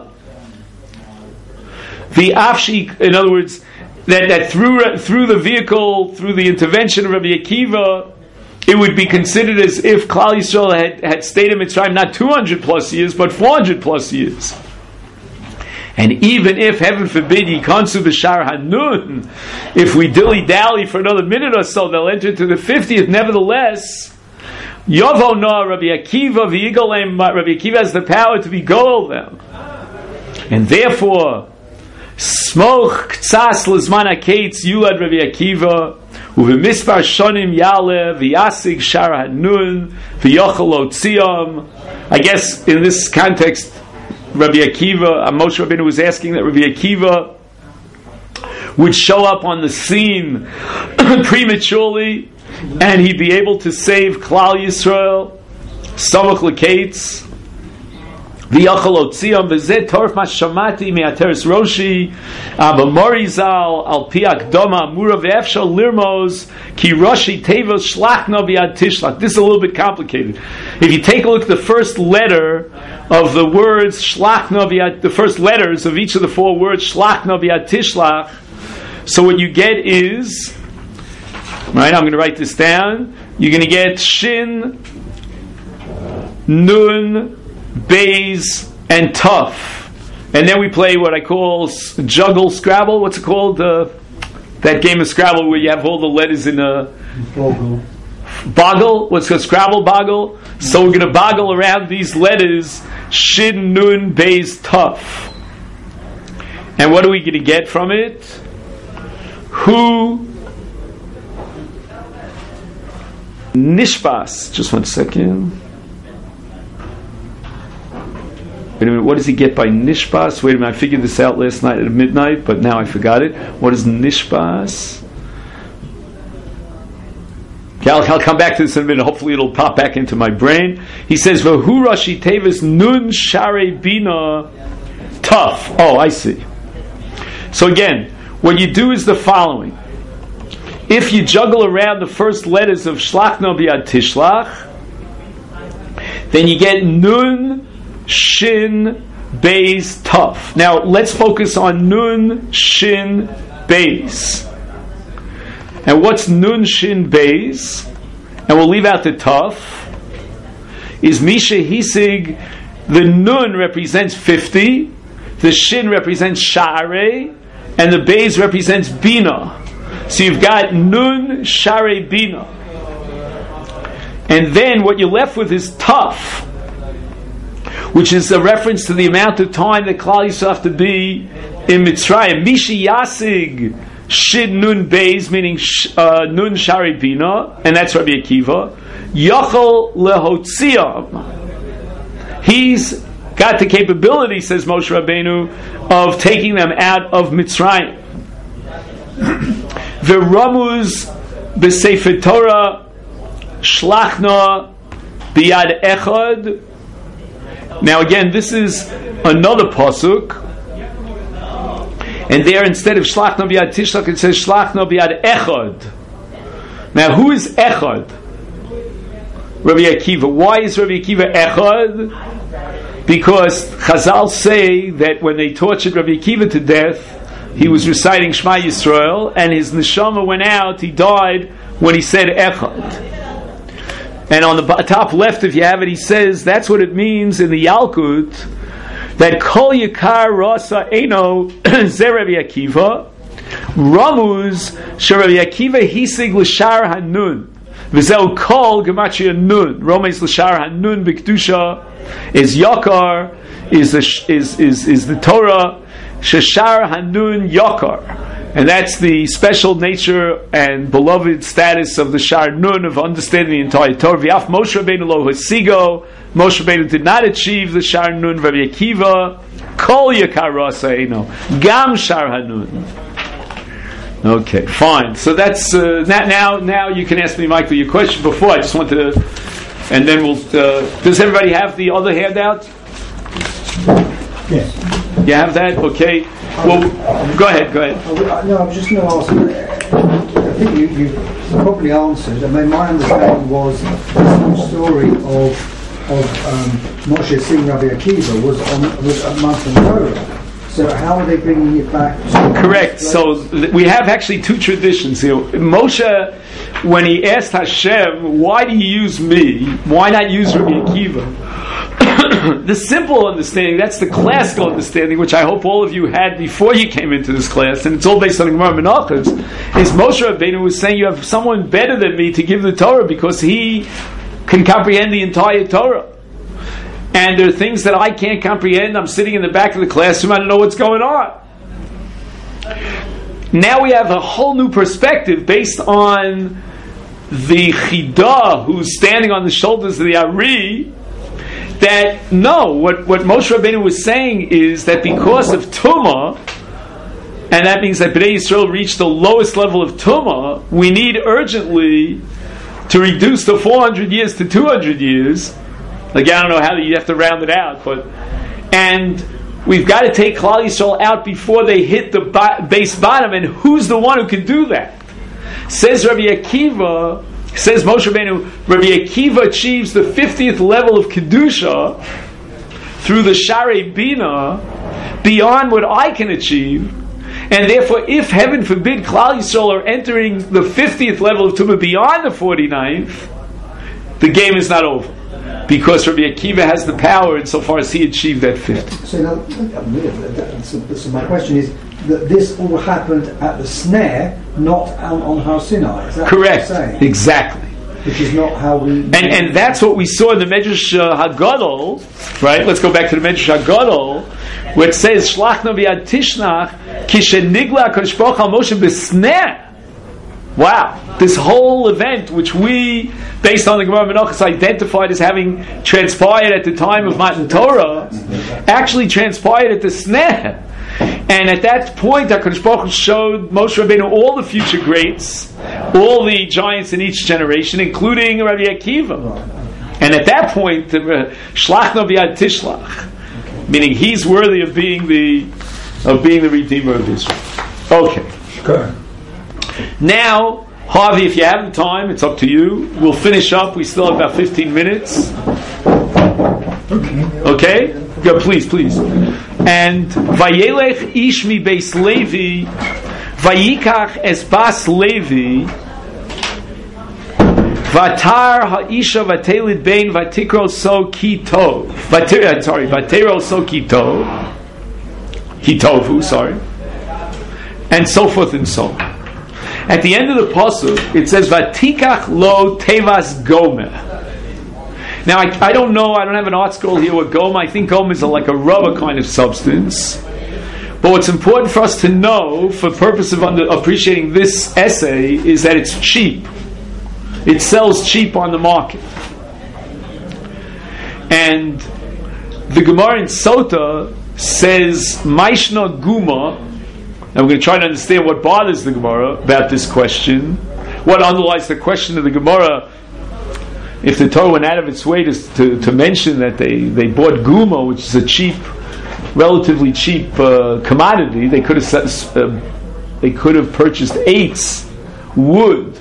The Afshi, in other words, that, that through through the vehicle, through the intervention of Rabbi Akiva, it would be considered as if Klal Yisrael had, had stayed in Mitzrayim not two hundred plus years, but four hundred plus years. And even if, heaven forbid, Yikansu B'Shar Hanun, if we dilly-dally for another minute or so, they'll enter into the fiftieth, nevertheless, Yovo Noah Rabbi Akiva v'Yigalem. Rabbi Akiva has the power to be goal them, and therefore smoch ktsas lezman haketz yulad Rabbi Akiva u'v'mispar shonim yale v'yasig shar hanun v'yochel otziam. I guess in this context, Rabbi Akiva, Moshe Rabbeinu was asking that Rabbi Akiva would show up on the scene prematurely, and he'd be able to save Klal Yisrael. Samach l'kates v'yachal otziam v'zeh torf ma shamati me'ateres Roshi Abba Mori Zal al pi akdoma amura v'efshal lirmos ki Roshi tevos shlachna v'yad tishlach. This is a little bit complicated. If you take a look at the first letter of the words shlachna v'yad, the first letters of each of the four words shlachna v'yad tishlach, so what you get is, right, I'm going to write this down. You're going to get Shin, Nun, Beis, and Tuf. And then we play what I call Juggle Scrabble. What's it called? Uh, that game of Scrabble where you have all the letters in a... Boggle. Boggle? What's called Scrabble Boggle? So we're going to boggle around these letters Shin, Nun, Beis, Tuf. And what are we going to get from it? Who... Nishbas. Just one second. Wait a minute. What does he get by Nishbas? Wait a minute. I figured this out last night at midnight, but now I forgot it. What is Nishbas? Okay, I'll, I'll come back to this in a minute. Hopefully it'll pop back into my brain. He says, V'hu Rashi Tevis Nun Share Bina Tough. Oh, I see. So again, what you do is the following. If you juggle around the first letters of Shlach No B'Yad Tishlach, then you get Nun, Shin, Beis, Tuf. Now let's focus on Nun, Shin, Beis. And what's Nun, Shin, Beis? And we'll leave out the Tuf. Is Misha Hisig the nun represents fifty, the shin represents sha'arei, and the beis represents bina. So you've got nun, sha'arei, bina. And then what you're left with is taf, which is a reference to the amount of time that Klal Yisrael have to be in Mitzrayim. Mishi Yasig Shin Nun Beis, meaning uh, Nun Shari Bina, and that's Rabbi Akiva. Yachol Lehotziam. He's got the capability, says Moshe Rabbeinu, of taking them out of Mitzrayim. V'ramuz b'Sefer Torah Shlachna b'Yad Echad. Now again, this is another pasuk, and there instead of Shlachna b'Yad Tishlach, it says Shlachna b'Yad Echad. Now, who is Echad? Rabbi Akiva. Why is Rabbi Akiva Echad? Because Chazal say that when they tortured Rabbi Akiva to death, he was reciting Shema Yisrael, and his neshama went out. He died when he said Echad. And on the top left, if you have it, he says that's what it means in the Yalkut, that Kol Yikar Rasa Eino Ze Rabbi Akiva Ramuz She Rabbi Akiva Hisig L'Shar Hanun V'Zeu Kol Gematria Nun Romeis L'Shar Hanun B'Kedusha is Yakar, is the, is, is, is the Torah Sheshar Hanun Yakar. And that's the special nature and beloved status of the Shar Nun, of understanding the entire Torah. V'af Moshe Rabbeinu lo hasigo. Moshe Rabbeinu did not achieve the Shar Nun. Rabbi Akiva Kol Yakar Rasa Eino Gam Shar Hanun. Okay, fine. So that's uh, now. Now you can ask me, Michael, your question. Before, I just wanted to, and then we'll. Uh, does everybody have the other handout? Yes. You have that? Okay. Well, go ahead. Go ahead. No, I was just going to ask. I think you, you probably answered. I mean, my understanding was the whole story of of um, Moshe seeing Rabbi Akiva was on was at Matan Torah. So how are they bringing it back? To Correct. So th- we have actually two traditions here. Moshe, when he asked Hashem, "Why do you use me? Why not use Rabbi Akiva?" The simple understanding, that's the classical understanding, which I hope all of you had before you came into this class, and it's all based on the Gemara Menachos, is Moshe Rabbeinu was saying, you have someone better than me to give the Torah because he can comprehend the entire Torah. And there are things that I can't comprehend. I'm sitting in the back of the classroom, I don't know what's going on. Now we have a whole new perspective based on the Chidah who's standing on the shoulders of the Ari, that no, what, what Moshe Rabbeinu was saying is that because of Tumah, and that means that Bnei Yisrael reached the lowest level of Tumah, we need urgently to reduce the four hundred years to two hundred years. Like, I don't know how you have to round it out, but and we've got to take Klal Yisrael out before they hit the ba- base bottom, and who's the one who can do that? Says Rabbi Akiva, says Moshe Rabbeinu, Rabbi Akiva achieves the fiftieth level of Kedusha through the Sharei Bina beyond what I can achieve, and therefore if, heaven forbid, Klal Yisrael are entering the fiftieth level of Tumah beyond the forty-ninth, the game is not over. Because Rabbi Akiva has the power insofar as he achieved that fifty. So, now, so, so my question is that this all happened at the snare, not on, on Har Sinai. Is that correct? What you're saying? Exactly. Which is not how we. And and that's what we saw in the Medrash uh, Hagadol, right? Let's go back to the Medrash Hagadol, where it says Shlachna v'yad tishnach kishenigla Kadosh Baruch Hu Moshe b'sneh. Wow, this whole event, which we, based on the Gemara Menachos, identified as having transpired at the time of Matan Torah, actually transpired at the Sneh. And at that point, HaKadosh Baruch Hu showed Moshe Rabbeinu all the future greats, all the giants in each generation, including Rabbi Akiva. And at that point, Shlachna v'yad tishlach, meaning he's worthy of being the of being the Redeemer of Israel. Okay. Okay. Now, Harvey, if you have the time, it's up to you. We'll finish up. We still have about fifteen minutes. Okay. Okay? Go, please, please. And Vayelech ish mi beis Levi, Vayikach es bas Levi, Vatar ha'isha vatelid bein vatikro so kito. Vatir, sorry, vatero so kito. Kitovu, sorry. And so forth and so on. At the end of the pasuk, it says vatikach lo tevas gomer. Now, I, I don't know, I don't have an art scroll here what goma. I think goma is a, like a rubber kind of substance. But what's important for us to know, for purpose of under, appreciating this essay, is that it's cheap. It sells cheap on the market. And the Gemara in Sota says, Maishna Guma, and we're going to try to understand what bothers the Gemara about this question. What underlies the question of the Gemara, if the Torah went out of its way to, to, to mention that they, they bought Guma, which is a cheap, relatively cheap uh, commodity, they could have uh, they could have purchased eights, wood.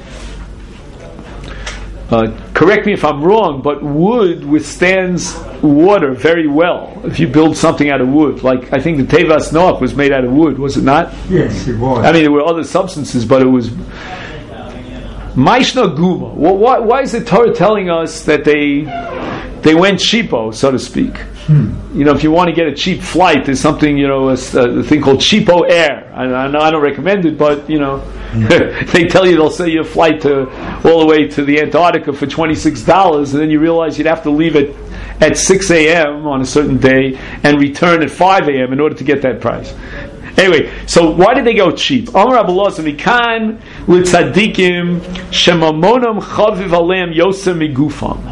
Uh, correct me if I'm wrong, but wood withstands water very well. If you build something out of wood, like I think the Tevas Noach was made out of wood, was it not? Yes, it was. I mean, there were other substances, but it was Maishna Guma. Well, why, why is the Torah telling us that they they went cheapo, so to speak? Hmm. You know, if you want to get a cheap flight, there's something, you know, a, a thing called Cheapo Air. I, I know I don't recommend it, but you know, yeah. They tell you they'll sell you a flight to all the way to the Antarctica for twenty-six dollars, and then you realize you'd have to leave it at six a.m. on a certain day and return at five a.m. in order to get that price. Anyway, so why did they go cheap? Amar Abullah Mikan Litzadikim Shemamonam Chaviv Aleim Yosem Migufam.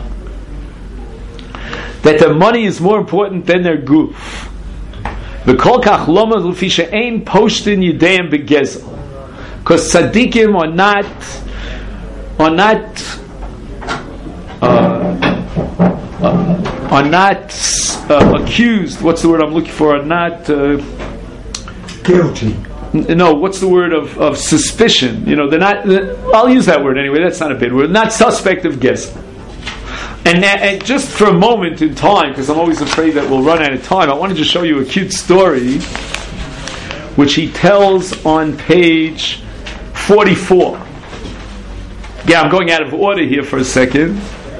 That their money is more important than their goof. The kolkach loma lufisha ein postin yideim begezel, because tzaddikim are not are not uh, uh, are not uh, accused. What's the word I'm looking for? Are not uh, guilty. N- no, what's the word of, of suspicion? You know, they're not. They're, I'll use that word anyway. That's not a bad word. Not suspect of gezel. And, that, and just for a moment in time, because I'm always afraid that we'll run out of time, I want to just show you a cute story which he tells on page forty-four. Yeah, I'm going out of order here for a second.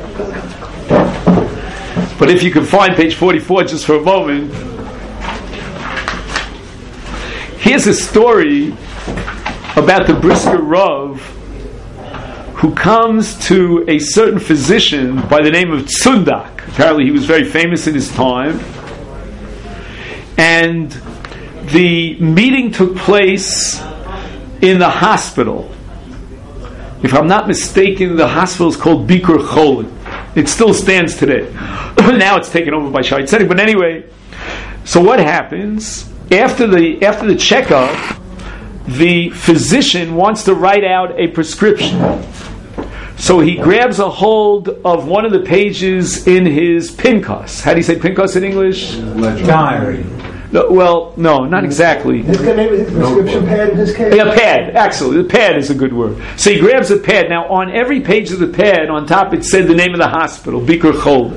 But if you can find page forty-four just for a moment. Here's a story about the Brisker Rav who comes to a certain physician by the name of Tsundak. Apparently he was very famous in his time. And the meeting took place in the hospital. If I'm not mistaken, the hospital is called Bikur Cholin. It still stands today. Now it's taken over by Shaarei Tzedek. But anyway, so what happens? After the after the checkup, the physician wants to write out a prescription. So he grabs a hold of one of the pages in his Pinchas. How do you say Pinchas in English? Diary. No, well, no, not exactly. His prescription pad in his case? Yeah, pad. Actually, the pad is a good word. So he grabs a pad. Now, on every page of the pad, on top it said the name of the hospital, Bikur Cholin.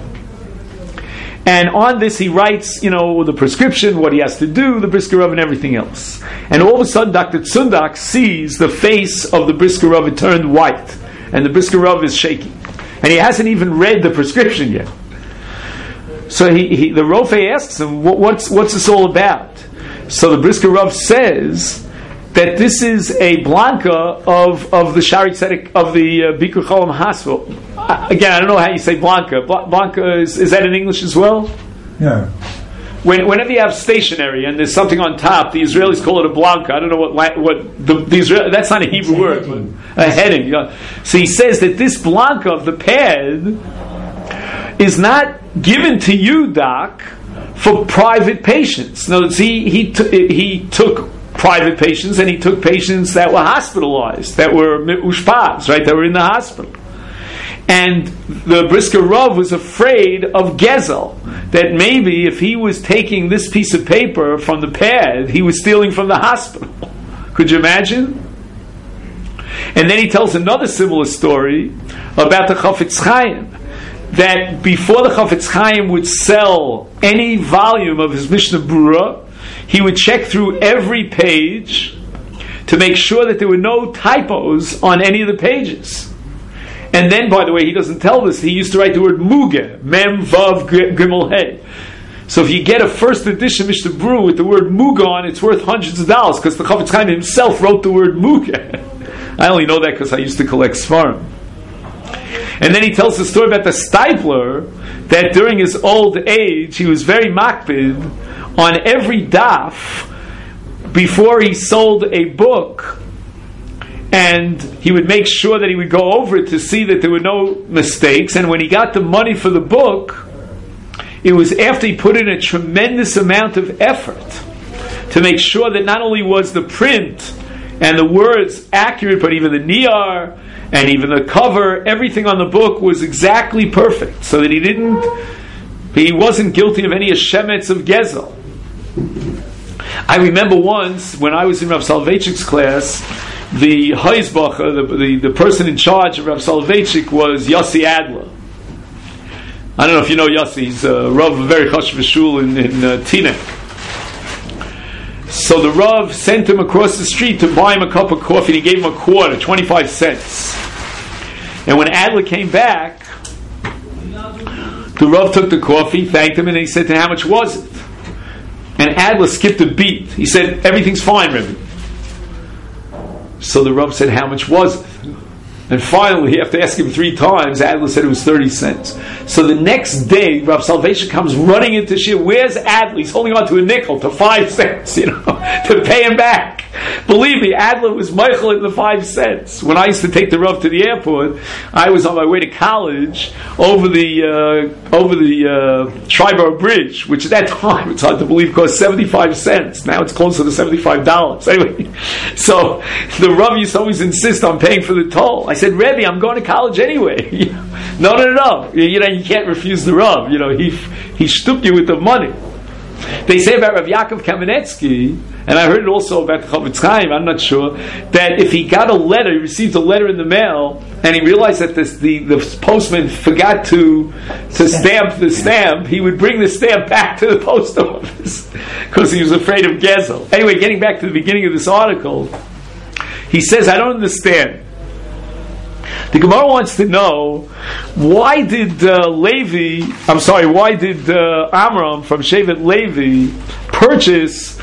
And on this he writes, you know, the prescription, what he has to do, the Brisker Rav, and everything else. And all of a sudden, Doctor Tsundak sees the face of the Brisker Rav, it turned white. And the Brisker Rav is shaking. And he hasn't even read the prescription yet. So he, he the Rofe asks him, what, what's, what's this all about? So the Brisker Rav says that this is a Blanca of, of the Shaarei Tzedek, of the uh, Bikur Cholim hospital. Uh, again, I don't know how you say Blanca. Bl- Blanca, is, is that in English as well? No. When, whenever you have stationery and there's something on top, the Israelis call it a blanca. I don't know what what the, the Israel, that's not a Hebrew word, but a heading. Yeah. So he says that this blanca of the pad is not given to you, Doc, for private patients. No, see, he t- he took private patients and he took patients that were hospitalized, that were ushpaz, right, that were in the hospital. And the Brisker Rav was afraid of Gezel, that maybe if he was taking this piece of paper from the pad, he was stealing from the hospital. Could you imagine? And then he tells another similar story about the Chafetz Chaim, that before the Chafetz Chaim would sell any volume of his Mishnah Berurah, he would check through every page to make sure that there were no typos on any of the pages. And then, by the way, he doesn't tell this, he used to write the word Muge, Mem, Vav, Gimel, Hey. So if you get a first edition Mishnah Berurah with the word Muge on, it's worth hundreds of dollars, because the Chofetz Chaim himself wrote the word Muge. I only know that because I used to collect Sfarim. And then he tells the story about the Stipler, that during his old age, he was very makpid on every daf before he sold a book, and he would make sure that he would go over it to see that there were no mistakes. And when he got the money for the book, it was after he put in a tremendous amount of effort to make sure that not only was the print and the words accurate, but even the niyar and even the cover, everything on the book was exactly perfect, so that he didn't, he wasn't guilty of any shemetz of gezel. I remember once when I was in Rav Soloveitchik's class, the Heisbacher, the, the the person in charge of Rav Soloveitchik was Yossi Adler. I don't know if you know Yossi. He's a Rav, a very chashuv shul in, in uh, Teaneck. So the Rav sent him across the street to buy him a cup of coffee, and he gave him a quarter, twenty-five cents. And when Adler came back, the Rav took the coffee, thanked him, and he said to him, how much was it? And Adler skipped a beat. He said, everything's fine, Rebbe. So the Rav said, how much was it? And finally, after asking him three times, Adler said it was thirty cents. So the next day, Rav Salvation comes running into Shir. Where's Adler? He's holding on to a nickel, to five cents, you know, to pay him back. Believe me, Adler was Michael in the five cents. When I used to take the Rav to the airport, I was on my way to college over the uh, over the uh, Triborough Bridge, which at that time, it's hard to believe, cost seventy-five cents. Now it's closer to seventy-five dollars. Anyway, so the Rav used to always insist on paying for the toll. I said, Rebbe, I'm going to college anyway. no, no, no, no. You know, you can't refuse the Rav. You know, he he stooped you with the money. They say about Rav Yaakov Kamenetsky, and I heard it also about the Chofetz Chaim, I'm not sure, that if he got a letter, he received a letter in the mail, and he realized that this, the, the postman forgot to to stamp the stamp, he would bring the stamp back to the post office, because he was afraid of Gezel. Anyway, getting back to the beginning of this article, he says, I don't understand. The Gemara wants to know, why did uh, Levi, I'm sorry, why did uh, Amram from Shevet Levi purchase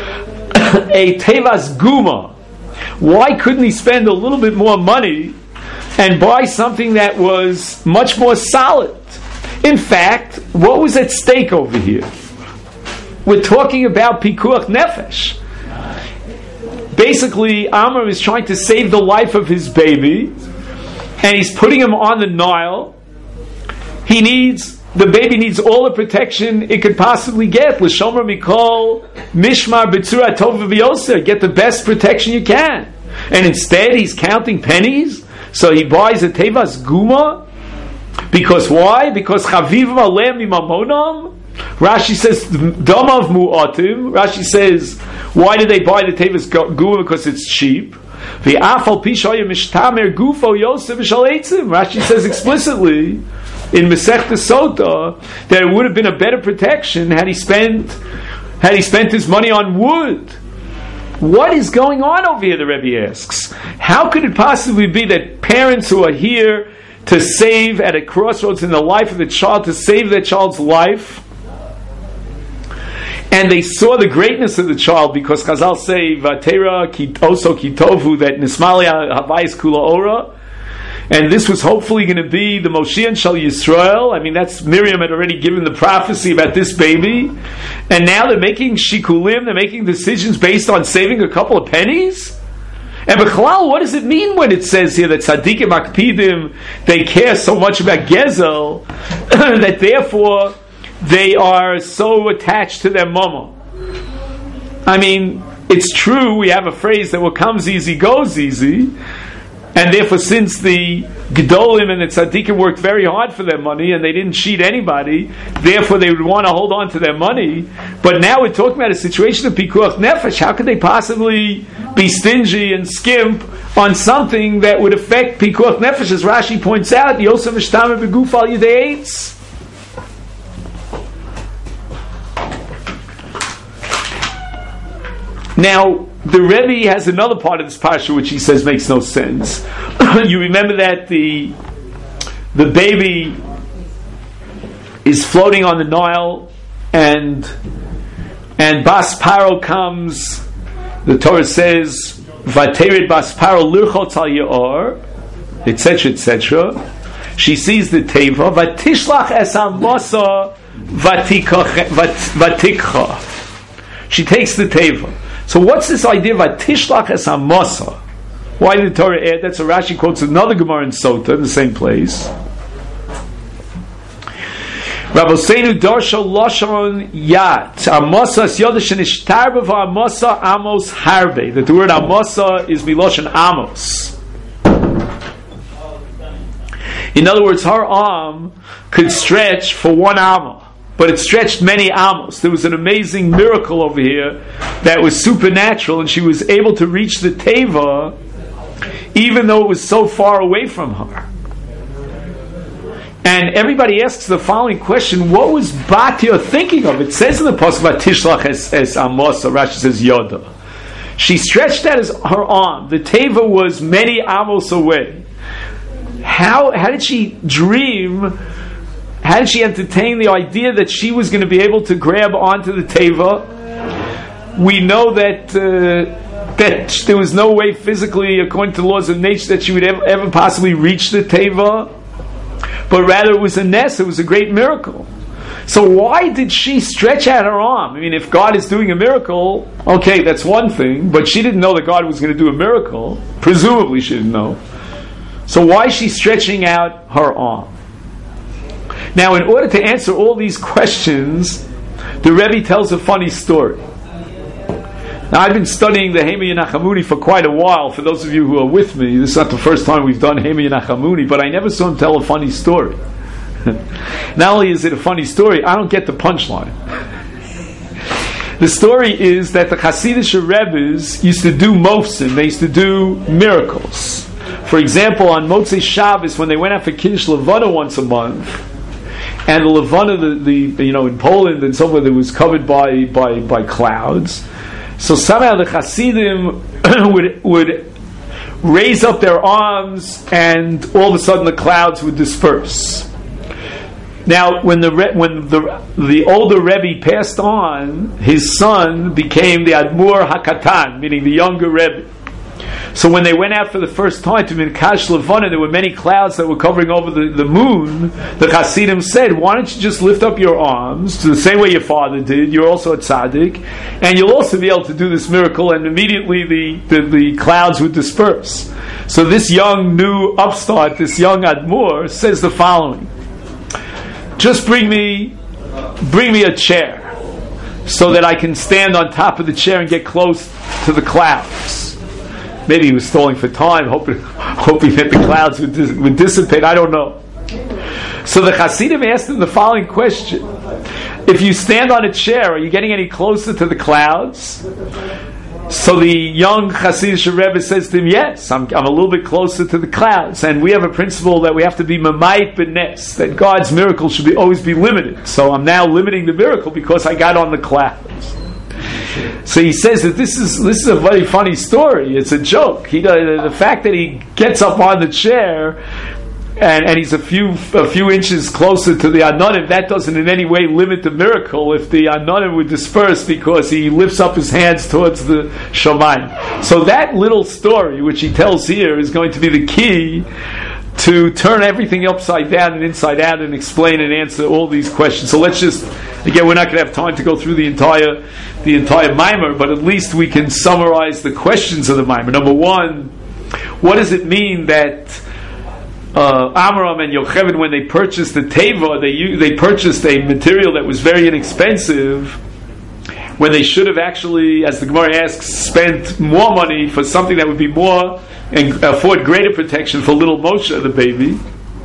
a Tevas Guma? Why couldn't he spend a little bit more money and buy something that was much more solid? In fact, what was at stake over here? We're talking about Pikuach Nefesh. Basically, Amram is trying to save the life of his baby, and he's putting him on the Nile. He needs, the baby needs all the protection it could possibly get. L'shomer mikol mishmar b'tzura tov v'yoser. Get the best protection you can. And instead, he's counting pennies. So he buys a tevas guma. Because why? Because chaviv alem mimamonam. Rashi says damav mu'atim. Rashi says, why did they buy the tevas guma? Because it's cheap. Rashi says explicitly in Masechta Sota that it would have been a better protection had he spent had he spent his money on wood. What is going on over here? The Rebbe asks. How could it possibly be that parents who are here to save at a crossroads in the life of the child, to save their child's life, and they saw the greatness of the child, because Chazal say Vatera oso kitovu, that Nismalia Havayis Kula Ora, and this was hopefully going to be the Moshiach Shal Yisrael. I mean, that's Miriam had already given the prophecy about this baby, and now they're making shikulim, they're making decisions based on saving a couple of pennies. And B'chalal, what does it mean when it says here that Tzadikim Akpidim, they care so much about Gezel that therefore they are so attached to their mama? I mean, it's true, we have a phrase that what comes easy goes easy, and therefore since the Gedolim and the Tzaddikim worked very hard for their money and they didn't cheat anybody, therefore they would want to hold on to their money. But now we're talking about a situation of Pikuach Nefesh. How could they possibly be stingy and skimp on something that would affect Pikuach Nefesh? As Rashi points out, Yosef Mishtama Beguf Al Yidei Eitz. Now, the Rebbe has another part of this parsha which he says makes no sense. You remember that the the baby is floating on the Nile, and and Bas Paro comes. The Torah says, "Vaterid Bas Paro lirchotz al yaor," et cetera, et cetera. She sees the teva. Vatishlach es hamasa vatikcha. She takes the teva. So what's this idea of vatishlach es hamasa? Why did the Torah add? That's a Rashi quotes another Gemara in Sota in the same place. Rabosenu darsho lashon yat amosas yodesh nishtarbev amosa amos harbe. That the word amosa is miloshan amos. In other words, her arm could stretch for one amma, but it stretched many amos. There was an amazing miracle over here that was supernatural, and she was able to reach the teva even though it was so far away from her. And everybody asks the following question: what was Batya thinking of? It says in the pasuk about Tishlach es, es Amosa, Rashi says Yoda. She stretched out his, her arm. The teva was many amos away. How how did she dream? How did she entertain the idea that she was going to be able to grab onto the teva? We know that uh, that there was no way physically, according to the laws of nature, that she would ever, ever possibly reach the teva. But rather it was a ness, it was a great miracle. So why did she stretch out her arm? I mean, if God is doing a miracle, okay, that's one thing, but she didn't know that God was going to do a miracle. Presumably she didn't know. So why is she stretching out her arm? Now, in order to answer all these questions, the Rebbe tells a funny story. Now, I've been studying the Hema Yenachamuni for quite a while. For those of you who are with me, this is not the first time we've done Hema Yenachamuni, but I never saw him tell a funny story. Not only is it a funny story, I don't get the punchline. The story is that the Hasidic Rebbes used to do mofsim, they used to do miracles. For example, on Motzei Shabbos, when they went out for Kiddush Levana once a month, and the Levana, the, the you know, in Poland and somewhere that was covered by, by, by clouds, so somehow the Hasidim would would raise up their arms, and all of a sudden the clouds would disperse. Now, when the when the the older Rebbe passed on, his son became the Admor Hakatan, meaning the younger Rebbe. So when they went out for the first time to Minkash Levana, there were many clouds that were covering over the, the moon. The Hasidim said, why don't you just lift up your arms, to the same way your father did, you're also a tzaddik, and you'll also be able to do this miracle, and immediately the, the, the clouds would disperse. So this young new upstart, this young Admor, says the following: just bring me, bring me a chair, so that I can stand on top of the chair and get close to the clouds. Maybe he was stalling for time, hoping, hoping that the clouds would, dis- would dissipate. I don't know. So the Hasidim asked him the following question: if you stand on a chair, are you getting any closer to the clouds? So the young Hasidic Rebbe says to him, yes, I'm, I'm a little bit closer to the clouds. And we have a principle that we have to be mamayit b'nes, that God's miracle should be always be limited. So I'm now limiting the miracle because I got on the clouds. So he says that this is this is a very funny story. It's a joke. He the fact that he gets up on the chair and, and he's a few a few inches closer to the Anonim, that doesn't in any way limit the miracle if the Anonim would disperse because he lifts up his hands towards the Shamayim. So that little story, which he tells here, is going to be the key to turn everything upside down and inside out and explain and answer all these questions. So let's just, again, we're not going to have time to go through the entire the entire Maimer, but at least we can summarize the questions of the Maimer. Number one, what does it mean that uh, Amram and Yocheved, when they purchased the Teva, they they purchased a material that was very inexpensive, when they should have actually, as the Gemara asks, spent more money for something that would be more and afford greater protection for little Moshe, the baby.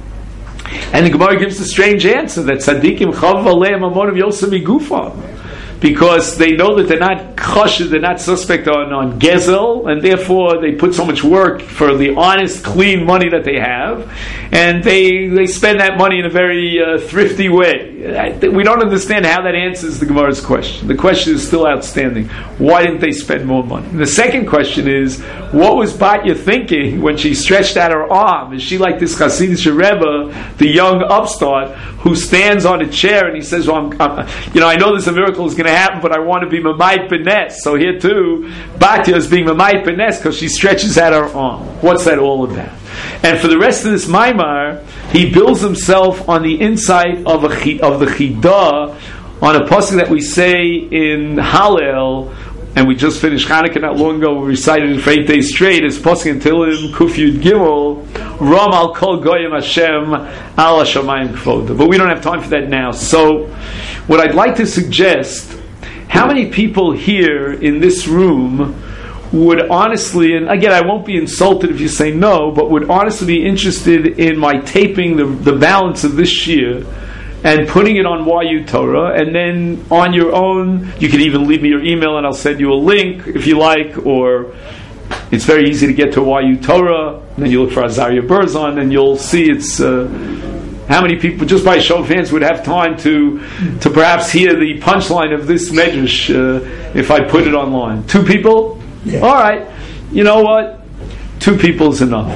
And the Gemara gives a strange answer that Tzadikim Chav Aleim Amonim Yosem Igufam, because they know that they're not kosher, they're not suspect on, on gezel, and therefore they put so much work for the honest, clean money that they have, and they they spend that money in a very uh, thrifty way. We don't understand how that answers the Gemara's question. The question is still outstanding. Why didn't they spend more money? And the second question is, what was Batya thinking when she stretched out her arm? Is she like this Hasidic Rebbe, the young upstart, who stands on a chair and he says, well, I'm, I'm, you know, I know this a miracle is going to happen, but I want to be Mamayit Benes. So here too, Batya is being Mamayit Benes because she stretches out her arm. What's that all about? And for the rest of this Maimar, he builds himself on the insight of, a, of the Chidah, on a pasuk that we say in Hallel, and we just finished Hanukkah not long ago, we recited it for eight days straight, as pasuk in Tehillim, Kuf Yud Gimel, Ram al Kol Goyim Hashem al Hashamayim Kvoda. But we don't have time for that now. So, what I'd like to suggest, how many people here in this room would honestly, and again, I won't be insulted if you say no, but would honestly be interested in my taping the, the balance of this year and putting it on Y U Torah, and then on your own, you can even leave me your email and I'll send you a link if you like, or it's very easy to get to Y U Torah, and then you look for Azaria Berzon and you'll see it's uh, how many people, just by a show of hands, would have time to to perhaps hear the punchline of this medrash uh, if I put it online? Two people? Yeah. All right. You know what? Two people is enough.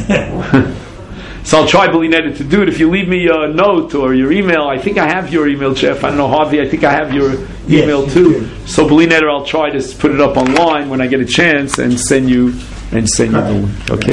So I'll try, Bli Neder, to do it. If you leave me a note or your email, I think I have your email, Jeff. I don't know, Harvey, I think I have your email yes, too. So Bli Neder, I'll try to put it up online when I get a chance and send you and send you the link. Okay.